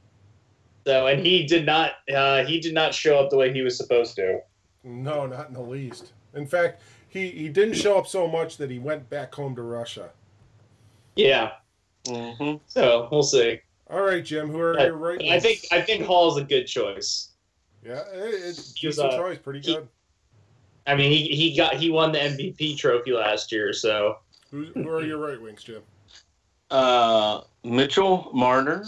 So and he did not uh, he did not show up the way he was supposed to. No, not in the least. In fact, he, he didn't show up so much that he went back home to Russia. Yeah. Mm-hmm. So we'll see. All right, Jim, who are But your right I think I think Hall's a good choice. Yeah, it, it's He was, decent uh, choice, pretty he- good. I mean, he, he got he won the M V P trophy last year, so Who, who are your right wings, Jim? Uh, Mitchell Marner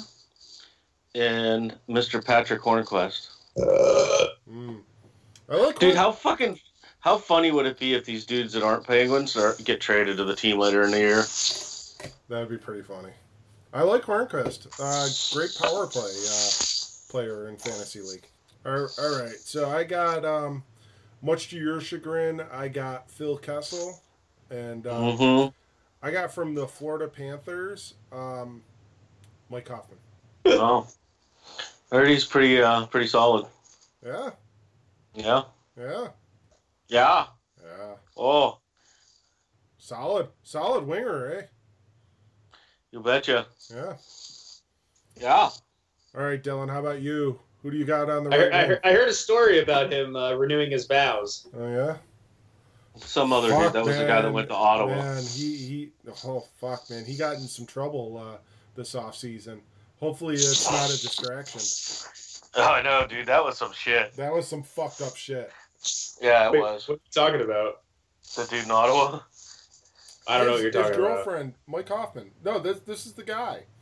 and Mister Patrick Hornquist. Mm. I like Dude, Horn- how fucking how funny would it be if these dudes that aren't Penguins are, get traded to the team later in the year? That'd be pretty funny. I like Hornquist. Uh, great power play uh, player in fantasy league. All, all right, so I got um, much to your chagrin, I got Phil Kessel, and um, Mm-hmm. I got from the Florida Panthers, um, Mike Hoffman. Oh, I heard he's pretty uh pretty solid. Yeah, Yeah. yeah, Yeah. yeah. Oh, Solid, solid winger, eh? you betcha. Yeah. Yeah. All right, Dylan, how about you? Who do you got on the I, right I, wing? heard, I heard a story about him uh, renewing his vows. Oh, yeah? Some other Fuck, dude. That was the guy that man. went to Ottawa. Man, he, he, oh, fuck, man. He got in some trouble uh, this offseason. Hopefully it's not a distraction. Oh, I know, dude. That was some shit. That was some fucked up shit. Yeah, it Wait, was. What are you talking about? The dude in Ottawa. I don't know what His- you're talking His about. girlfriend, Mike Hoffman. No, this this is the guy.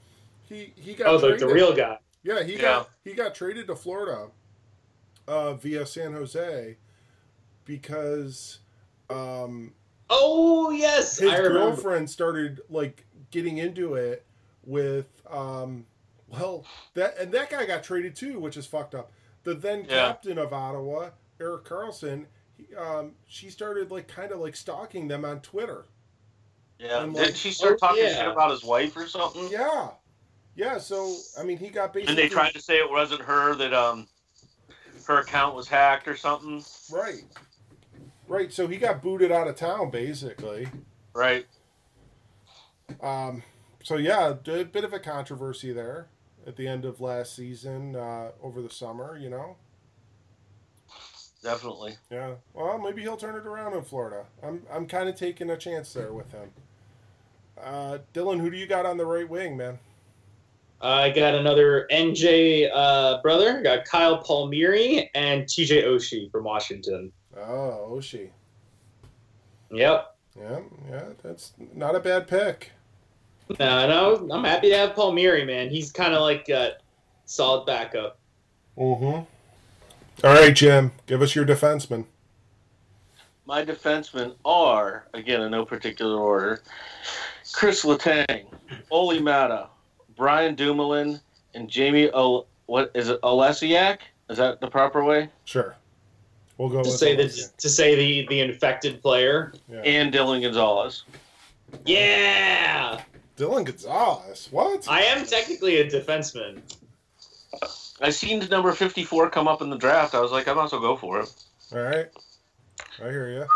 He he got Oh, the, traded. the real guy. Yeah, he Yeah. got he got traded to Florida uh, via San Jose because um, Oh yes, his I remember. girlfriend started like getting into it with um, well that and that guy got traded too, which is fucked up. The then Yeah. captain of Ottawa, Eric Carlson, he, um, she started like kind of like stalking them on Twitter. Yeah. I'm Did like, she start oh, talking yeah. shit about his wife or something? Yeah, yeah. So I mean, he got basically And they tried to say it wasn't her, that um her account was hacked or something. right, right. So he got booted out of town basically. Right. Um, so yeah, a bit of a controversy there at the end of last season, uh, over the summer, you know. Definitely. Yeah. Well, maybe he'll turn it around in Florida. I'm I'm kind of taking a chance there with him. Uh, Dylan, who do you got on the right wing, man? I got another N J uh, brother. Got Kyle Palmieri and T J Oshie from Washington. Oh, Oshie. Yep. Yeah, yeah, that's not a bad pick. No, no, I'm happy to have Palmieri, man. He's kind of like a solid backup. Mm-hmm. All right, Jim, give us your defenseman. My defensemen are, again, in no particular order, Chris Letang, Oli Mata, Brian Dumoulin, and Jamie, o- what is it, Olesiak? Is that the proper way? Sure. We'll go To with say Olesiak. the to say the the infected player. Yeah. And Dylan Gonzalez. Yeah, Dylan Gonzalez. What? I am technically a defenseman. I seen number fifty-four come up in the draft. I was like, I might as well go for it. All right. I hear you.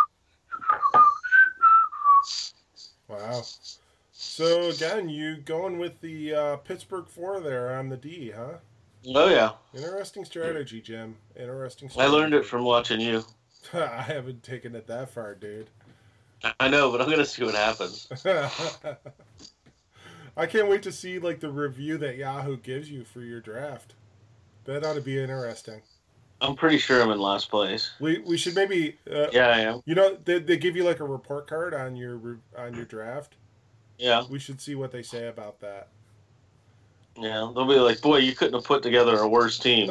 Wow. So, again, you going with the uh, Pittsburgh Four there on the D, huh? Oh, yeah. Interesting strategy, Jim. Interesting I strategy. learned it from watching you. I haven't taken it that far, dude. I know, but I'm going to see what happens. I can't wait to see, like, the review that Yahoo gives you for your draft. That ought to be interesting. I'm pretty sure I'm in last place. We we should maybe... Uh, Yeah, I am. You know, they, they give you, like, a report card on your re- on your draft. Yeah. We should see what they say about that. Yeah. They'll be like, boy, you couldn't have put together a worse team.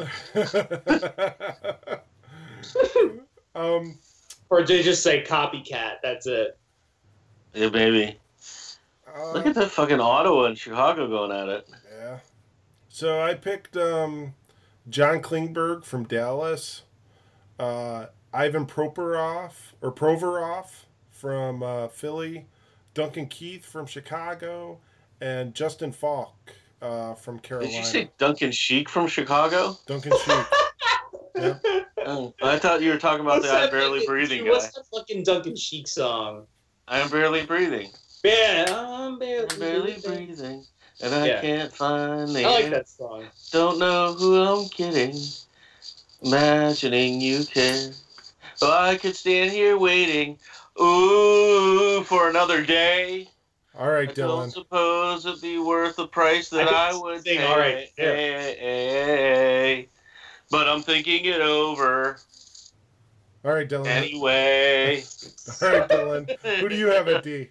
um, Or they just say copycat. That's it. Yeah, baby. uh, Look at that fucking Ottawa and Chicago going at it. Yeah. So I picked um, John Klingberg from Dallas, uh, Ivan Provorov or Provorov from uh, Philly, Duncan Keith from Chicago, and Justin Falk uh, from Carolina. Did you say Duncan Sheik from Chicago? Duncan Sheik. Yep. Oh, I thought you were talking about What's the I'm that Barely fucking- Breathing guy. What's that fucking Duncan Sheik song? I'm barely breathing. Yeah, I'm barely, I'm barely breathing. breathing. And I Yeah. can't find the I like air. that song. Don't know who I'm kidding. Imagining you care. Oh, I could stand here waiting. Ooh, for another day. All right, I don't Dylan. suppose it'd be worth the price that I I, can would sing, pay. all right, yeah. But I'm thinking it over All right, Dylan. anyway. All right, Dylan. Who do you have at D?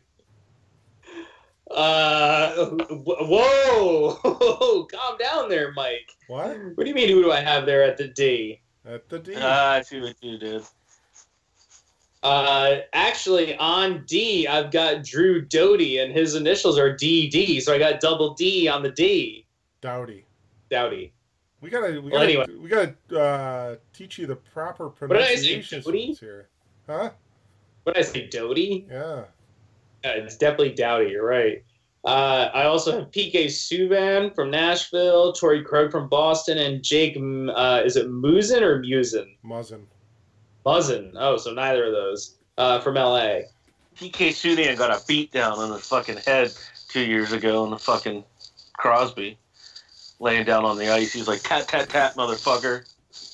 Uh, whoa, calm down there, Mike. What? What do you mean? Who do I have there at the D? At the D. Ah, I see what you did. Uh, actually, on D, I've got Drew Doughty, and his initials are D D, so I got double D on the D. Dowdy. Doughty. We gotta, we Well, gotta, anyway. we gotta uh, teach you the proper did I say, pronunciations Doughty? here, huh? What did I say, Doughty? Yeah. Yeah, it's definitely Doughty. You're right. Uh, I also have P K Subban from Nashville, Torrey Krug from Boston, and Jake. Uh, is it Musin or Musin? Muzzin. Muzzin. Oh, so neither of those uh, from L A. P K Subban got a beat down on his fucking head two years ago in the fucking Crosby. Laying down on the ice. He's like, tat, tat, tat, motherfucker.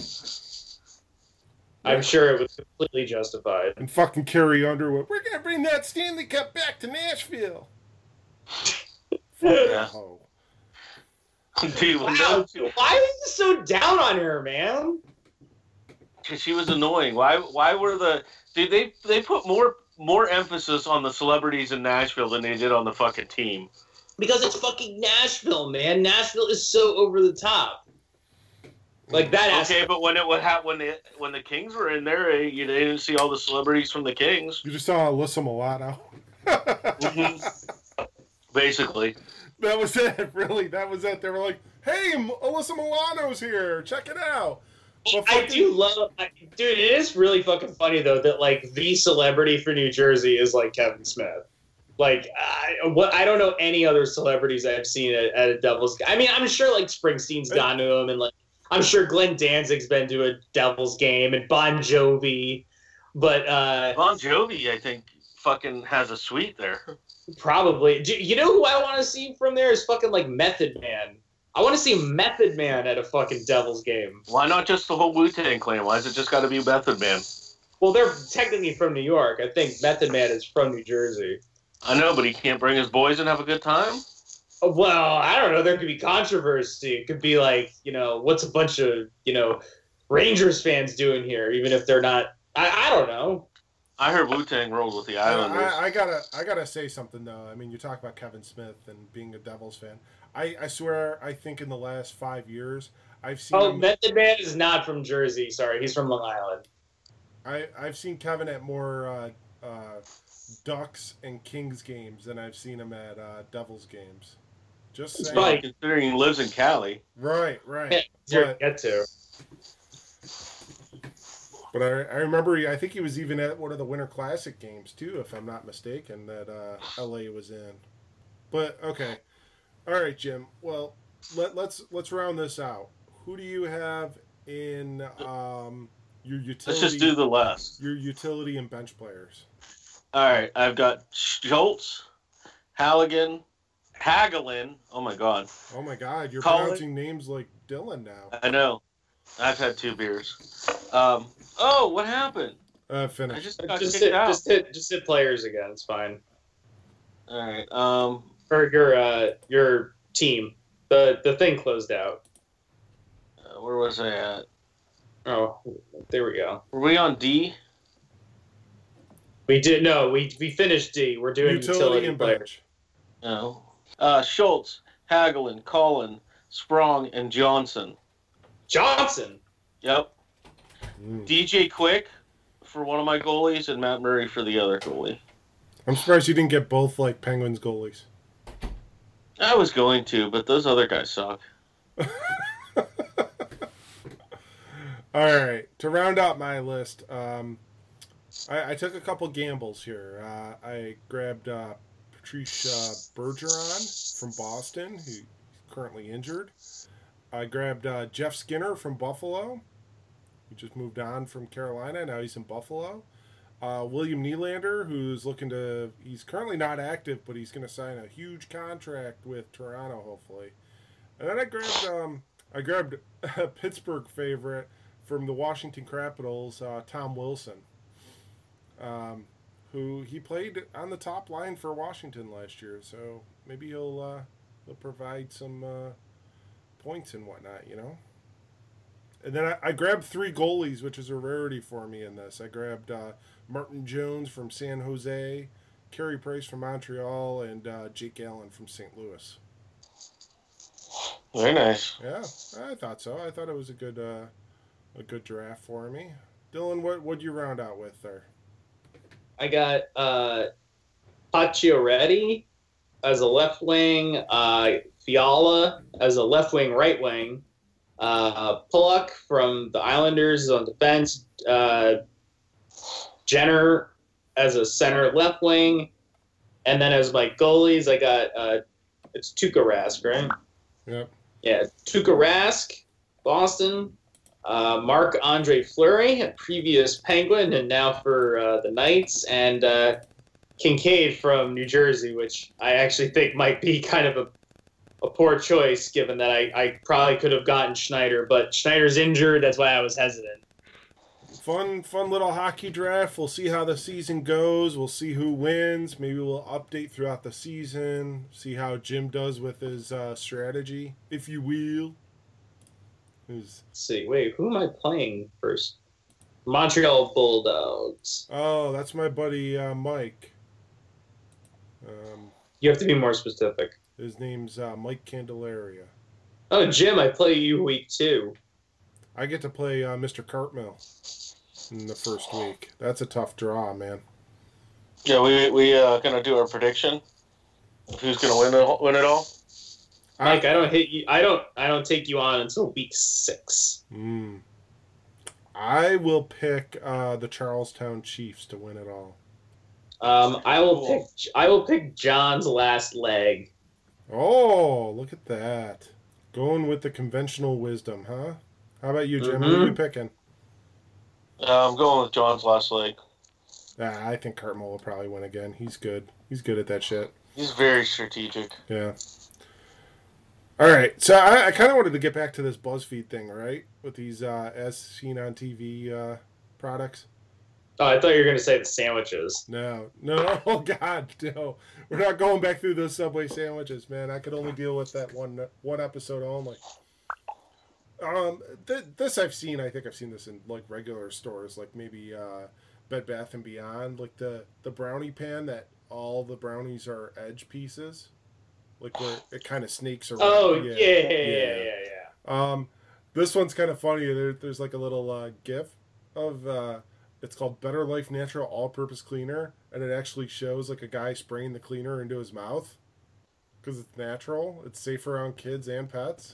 I'm sure it was completely justified. And fucking Carrie Underwood. We're gonna bring that Stanley Cup back to Nashville. Fuck Yeah. that hoe. Dude, when Wow, those two- why are you so down on her, man? she was annoying. Why? Why were the dude? They they put more more emphasis on the celebrities in Nashville than they did on the fucking team. Because it's fucking Nashville, man. Nashville is so over the top. Like that. Okay, aspect. but when it would have when the when the Kings were in there, eh, you didn't see all the celebrities from the Kings. You just saw Alyssa Milano. Mm-hmm. Basically. That was it, really. That was it. They were like, hey, M- Alyssa Milano's here. Check it out. But I fucking- do love, I, dude. It is really fucking funny though that like the celebrity for New Jersey is like Kevin Smith. Like, I, what I don't know any other celebrities I've seen at, at a Devils. I mean, I'm sure like Springsteen's gone to him, and like I'm sure Glenn Danzig's been to a Devils game, and Bon Jovi. But uh, Bon Jovi, I think, fucking has a suite there. probably, do, you know who I want to see from there is fucking like Method Man. I want to see Method Man at a fucking Devils game. Why not just the whole Wu-Tang Clan? Why is it just got to be Method Man? Well, they're technically from New York. I think Method Man is from New Jersey. I know, but he can't bring his boys and have a good time? Well, I don't know. There could be controversy. It could be like, you know, what's a bunch of, you know, Rangers fans doing here, even if they're not. I, I don't know. I heard Wu-Tang rolled with the Islanders. I, I gotta, I gotta say something though. I mean, you talk about Kevin Smith and being a Devils fan. I, I swear, I think in the last five years, I've seen. Oh, him, Method Man is not from Jersey. Sorry, he's from Long Island. I, I've seen Kevin at more uh, uh, Ducks and Kings games than I've seen him at uh, Devils games. Just saying. Especially considering he lives in Cali. Right, right. Yeah, easier to But, get to. but I, I remember, he, I think he was even at one of the Winter Classic games too, if I'm not mistaken, that uh, L A was in. But okay, all right, Jim. Well, let, let's let's round this out. Who do you have in um, your utility? Let's just do the list. Your utility and bench players. All right, I've got Schultz, Halligan, Hagelin. Oh my God, Oh my God, you're Colin? pronouncing names like Dylan now. I know. I've had two beers. Um. Oh, what happened? Uh, I finish. just got Just kicked hit, out. just hit, just hit players again. It's fine. All right. Um. Or your, uh, your team. The the thing closed out. uh, Where was I at? Oh, there we go. Were we on D? We did no. We we finished D. We're doing Utility, utility, and players. bench. No. Uh, Schultz, Hagelin, Collin, Sprong, and Johnson. Johnson. Yep. Mm. D J Quick for one of my goalies and Matt Murray for the other goalie. I'm surprised you didn't get both like Penguins goalies. I was going to, but those other guys suck. All right, to round out my list, um, I, I took a couple gambles here. Uh, I grabbed uh, Patrice uh, Bergeron from Boston, who's currently injured. I grabbed uh, Jeff Skinner from Buffalo, who just moved on from Carolina. Now he's in Buffalo. Uh, William Nylander, who's looking to, he's currently not active, but he's going to sign a huge contract with Toronto, hopefully. And then I grabbed, um, I grabbed a Pittsburgh favorite from the Washington Capitals, uh, Tom Wilson, um, who he played on the top line for Washington last year. So maybe he'll uh, he'll provide some uh, points and whatnot, you know. And then I, I grabbed three goalies, which is a rarity for me in this. I grabbed uh, Martin Jones from San Jose, Carey Price from Montreal, and uh, Jake Allen from Saint Louis. Very nice. Yeah, I thought so. I thought it was a good uh, a good draft for me. Dylan, what what'd you round out with there? I got uh, Pacioretty as a left wing, uh, Fiala as a left wing, right wing, uh, Pulock from the Islanders is on defense, uh, Jenner as a center left wing, and then as my goalies, I got uh, it's Tuukka Rask, right? Yep. Yeah, Tuukka Rask, Boston. Uh, Marc-Andre Fleury, a previous Penguin, and now for uh, the Knights, and uh, Kincaid from New Jersey, which I actually think might be kind of a, a poor choice, given that I, I probably could have gotten Schneider, but Schneider's injured, that's why I was hesitant. Fun, fun little hockey draft. We'll see how the season goes. We'll see who wins. Maybe we'll update throughout the season. See how Jim does with his uh, strategy, if you will. Who's... Let's see, wait, who am I playing first? Montreal Bulldogs. Oh, that's my buddy uh, Mike. Um, You have to be more specific. His name's uh, Mike Candelaria. Oh, Jim, I play you week two. I get to play uh, Mister Cartmill in the first week. That's a tough draw, man. Yeah, we we uh, gonna do our prediction. Who's gonna win it? Win it all? Mike, I don't hit you. I don't. I don't take you on until week six. Mm. I will pick uh, the Charlestown Chiefs to win it all. Um, I will pick. I will pick John's last leg. Oh, look at that! Going with the conventional wisdom, huh? How about you, Jim? Mm-hmm. Who are you picking? Uh, I'm going with John's last leg. Ah, I think Cartmill will probably win again. He's good. He's good at that shit. He's very strategic. Yeah. All right, so I, I kind of wanted to get back to this BuzzFeed thing, right? With these uh, as seen on T V uh, products. Oh, I thought you were going to say the sandwiches. No, no, oh God, no. We're not going back through those Subway sandwiches, man. I could only deal with that one one episode only. Um, th- this I've seen. I think I've seen this in like regular stores, like maybe uh, Bed Bath and Beyond, like the the brownie pan that all the brownies are edge pieces, like where it kind of snakes around. Oh yeah, yeah, yeah, yeah. yeah, yeah. Um, this one's kind of funny. There, there's like a little uh, GIF of uh, it's called Better Life Natural All-Purpose Cleaner, and it actually shows like a guy spraying the cleaner into his mouth because it's natural. It's safe around kids and pets.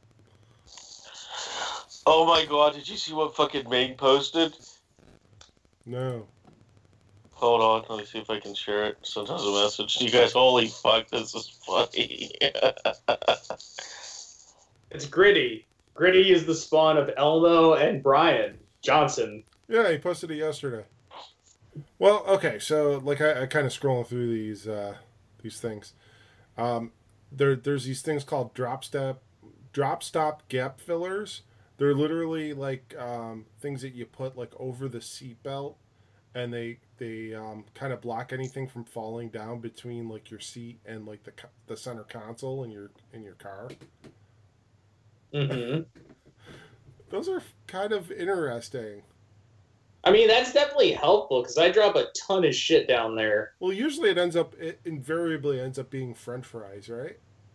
Oh my God! Did you see what fucking Meg posted? No. Hold on, let me see if I can share it. Sometimes a message to you guys. Holy fuck, this is funny. It's Gritty. Gritty is the spawn of Elmo and Brian Johnson. Yeah, he posted it yesterday. Well, okay, so like I, I kind of scrolling through these uh, these things. Um, there there's these things called drop step, drop stop gap fillers. They're literally like um, things that you put like over the seatbelt, and they they um, kind of block anything from falling down between like your seat and like the the center console in your in your car. Mm-hmm. Those are kind of interesting. I mean, that's definitely helpful because I drop a ton of shit down there. Well, usually it ends up, it invariably ends up being French fries, right?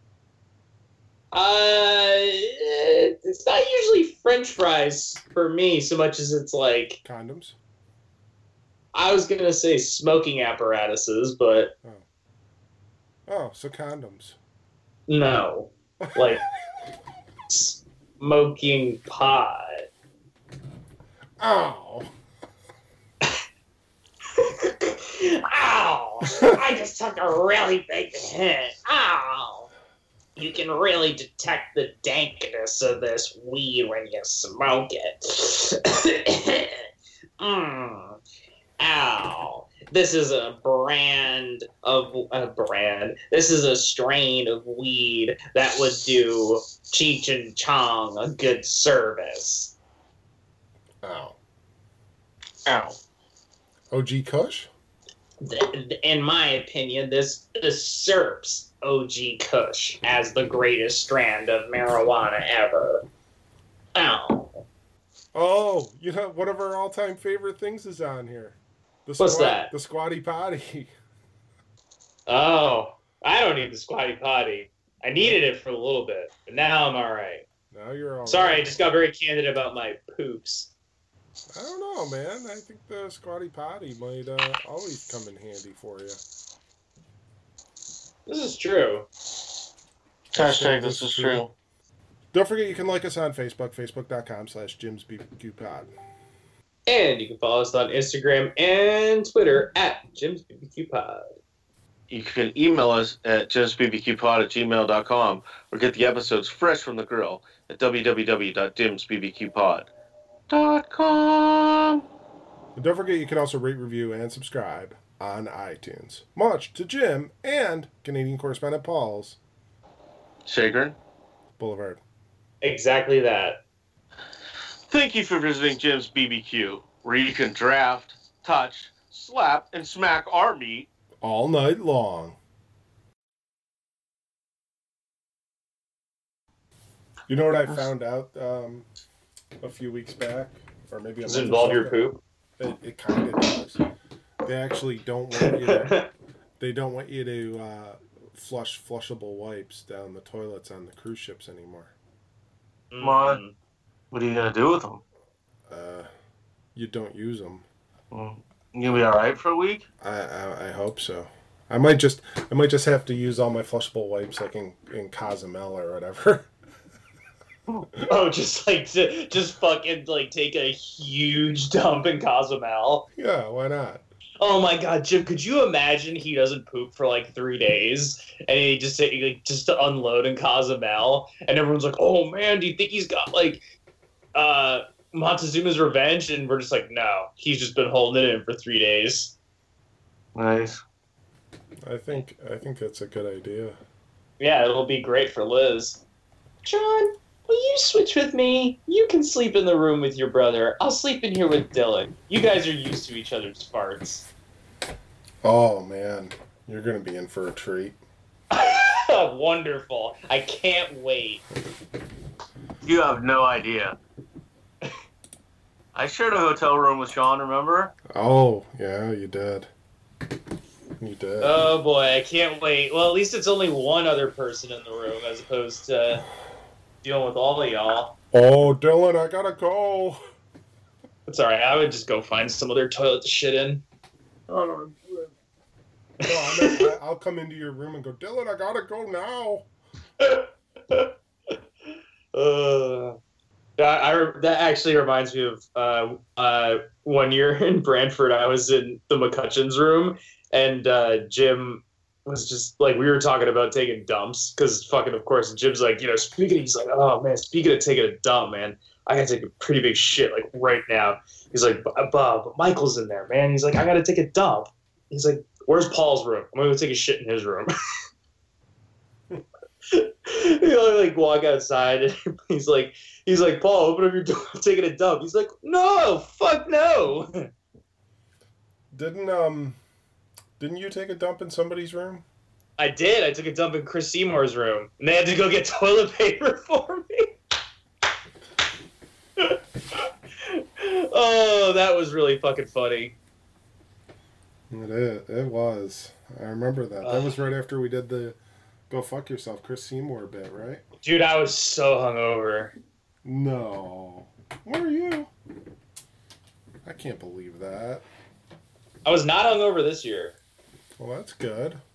Uh, it's not usually French fries for me so much as it's like Condoms? I was gonna say smoking apparatuses, but Oh, so condoms. no, like smoking pot. Ow! Ow! I just took a really big hit. Ow! You can really detect the dankness of this weed when you smoke it. mm. Ow. This is a brand of a brand. This is a strain of weed that would do Cheech and Chong a good service. Ow. Ow. O G Kush? In my opinion, this usurps O G Kush as the greatest strand of marijuana ever. Ow. Oh, you know, one of our all-time favorite things is on here. The What's squat, that? The Squatty Potty. Oh, I don't need the Squatty Potty. I needed it for a little bit, but now I'm all right. Now you're all Sorry, right. I just got very candid about my poops. I don't know, man. I think the Squatty Potty might uh, always come in handy for you. This is true. Hashtag this is true. Don't forget you can like us on Facebook, facebook.com slash Jim's BBQ Pod. And you can follow us on Instagram and Twitter at Jim's B B Q Pod. You can email us at jimsbbqpod at gmail dot com or get the episodes fresh from the grill at w w w dot jims b b q pod dot com. And don't forget you can also rate, review, and subscribe on iTunes. Much to Jim and Canadian correspondent Paul's Chagrin. Boulevard. Exactly that. Thank you for visiting Jim's B B Q, where you can draft, touch, slap, and smack our meat all night long. You know what I found out um, a few weeks back? Or maybe a Does it month involve or your so? poop? It, it kind of does. They actually don't want you to, they don't want you to uh, flush flushable wipes down the toilets on the cruise ships anymore. Why? Mm. What are you gonna do with them? Uh, you don't use them. Mm. You gonna be all right for a week? I, I I hope so. I might just I might just have to use all my flushable wipes like in in Cozumel or whatever. Oh, just like to, just fucking like take a huge dump in Cozumel. Yeah, why not? Oh my god, Jim, could you imagine he doesn't poop for like three days and he just like just to unload in Cozumel and everyone's like, oh man, do you think he's got like uh Montezuma's revenge? And we're just like, no, he's just been holding it in for three days. Nice. I think I think that's a good idea. Yeah, it'll be great for Liz. John, will you switch with me? You can sleep in the room with your brother. I'll sleep in here with Dylan. You guys are used to each other's farts. Oh man, you're gonna be in for a treat. Wonderful. I can't wait. You have no idea. I shared a hotel room with Sean, remember? Oh yeah, you did. You did. Oh boy, I can't wait. Well, at least it's only one other person in the room as opposed to dealing with all of y'all. Oh, Dylan, I gotta go. It's alright, I would just go find some other toilet to shit in. Oh, no, no, I, I'll come into your room and go, Dylan, I gotta go now. uh, I, I, that actually reminds me of uh, uh, one year in Brantford, I was in the McCutcheon's room, and uh, Jim was just, like, we were talking about taking dumps, because fucking, of course, Jim's like, you know, speaking of, he's like, oh, man, speaking of taking a dump, man, I gotta take a pretty big shit, like, right now. He's like, Bob, Michael's in there, man. He's like, I gotta take a dump. He's like, where's Paul's room? I'm gonna go take a shit in his room. You know, like walk outside, and he's like, he's like, Paul, open up your door. I'm taking a dump. He's like, no, fuck no. Didn't um, didn't you take a dump in somebody's room? I did. I took a dump in Chris Seymour's room, and they had to go get toilet paper for me. Oh, that was really fucking funny. It is. It was. I remember that. That was right after we did the Go Fuck Yourself Chris Seymour bit, right? Dude, I was so hungover. No. Where are you? I can't believe that. I was not hungover this year. Well, that's good.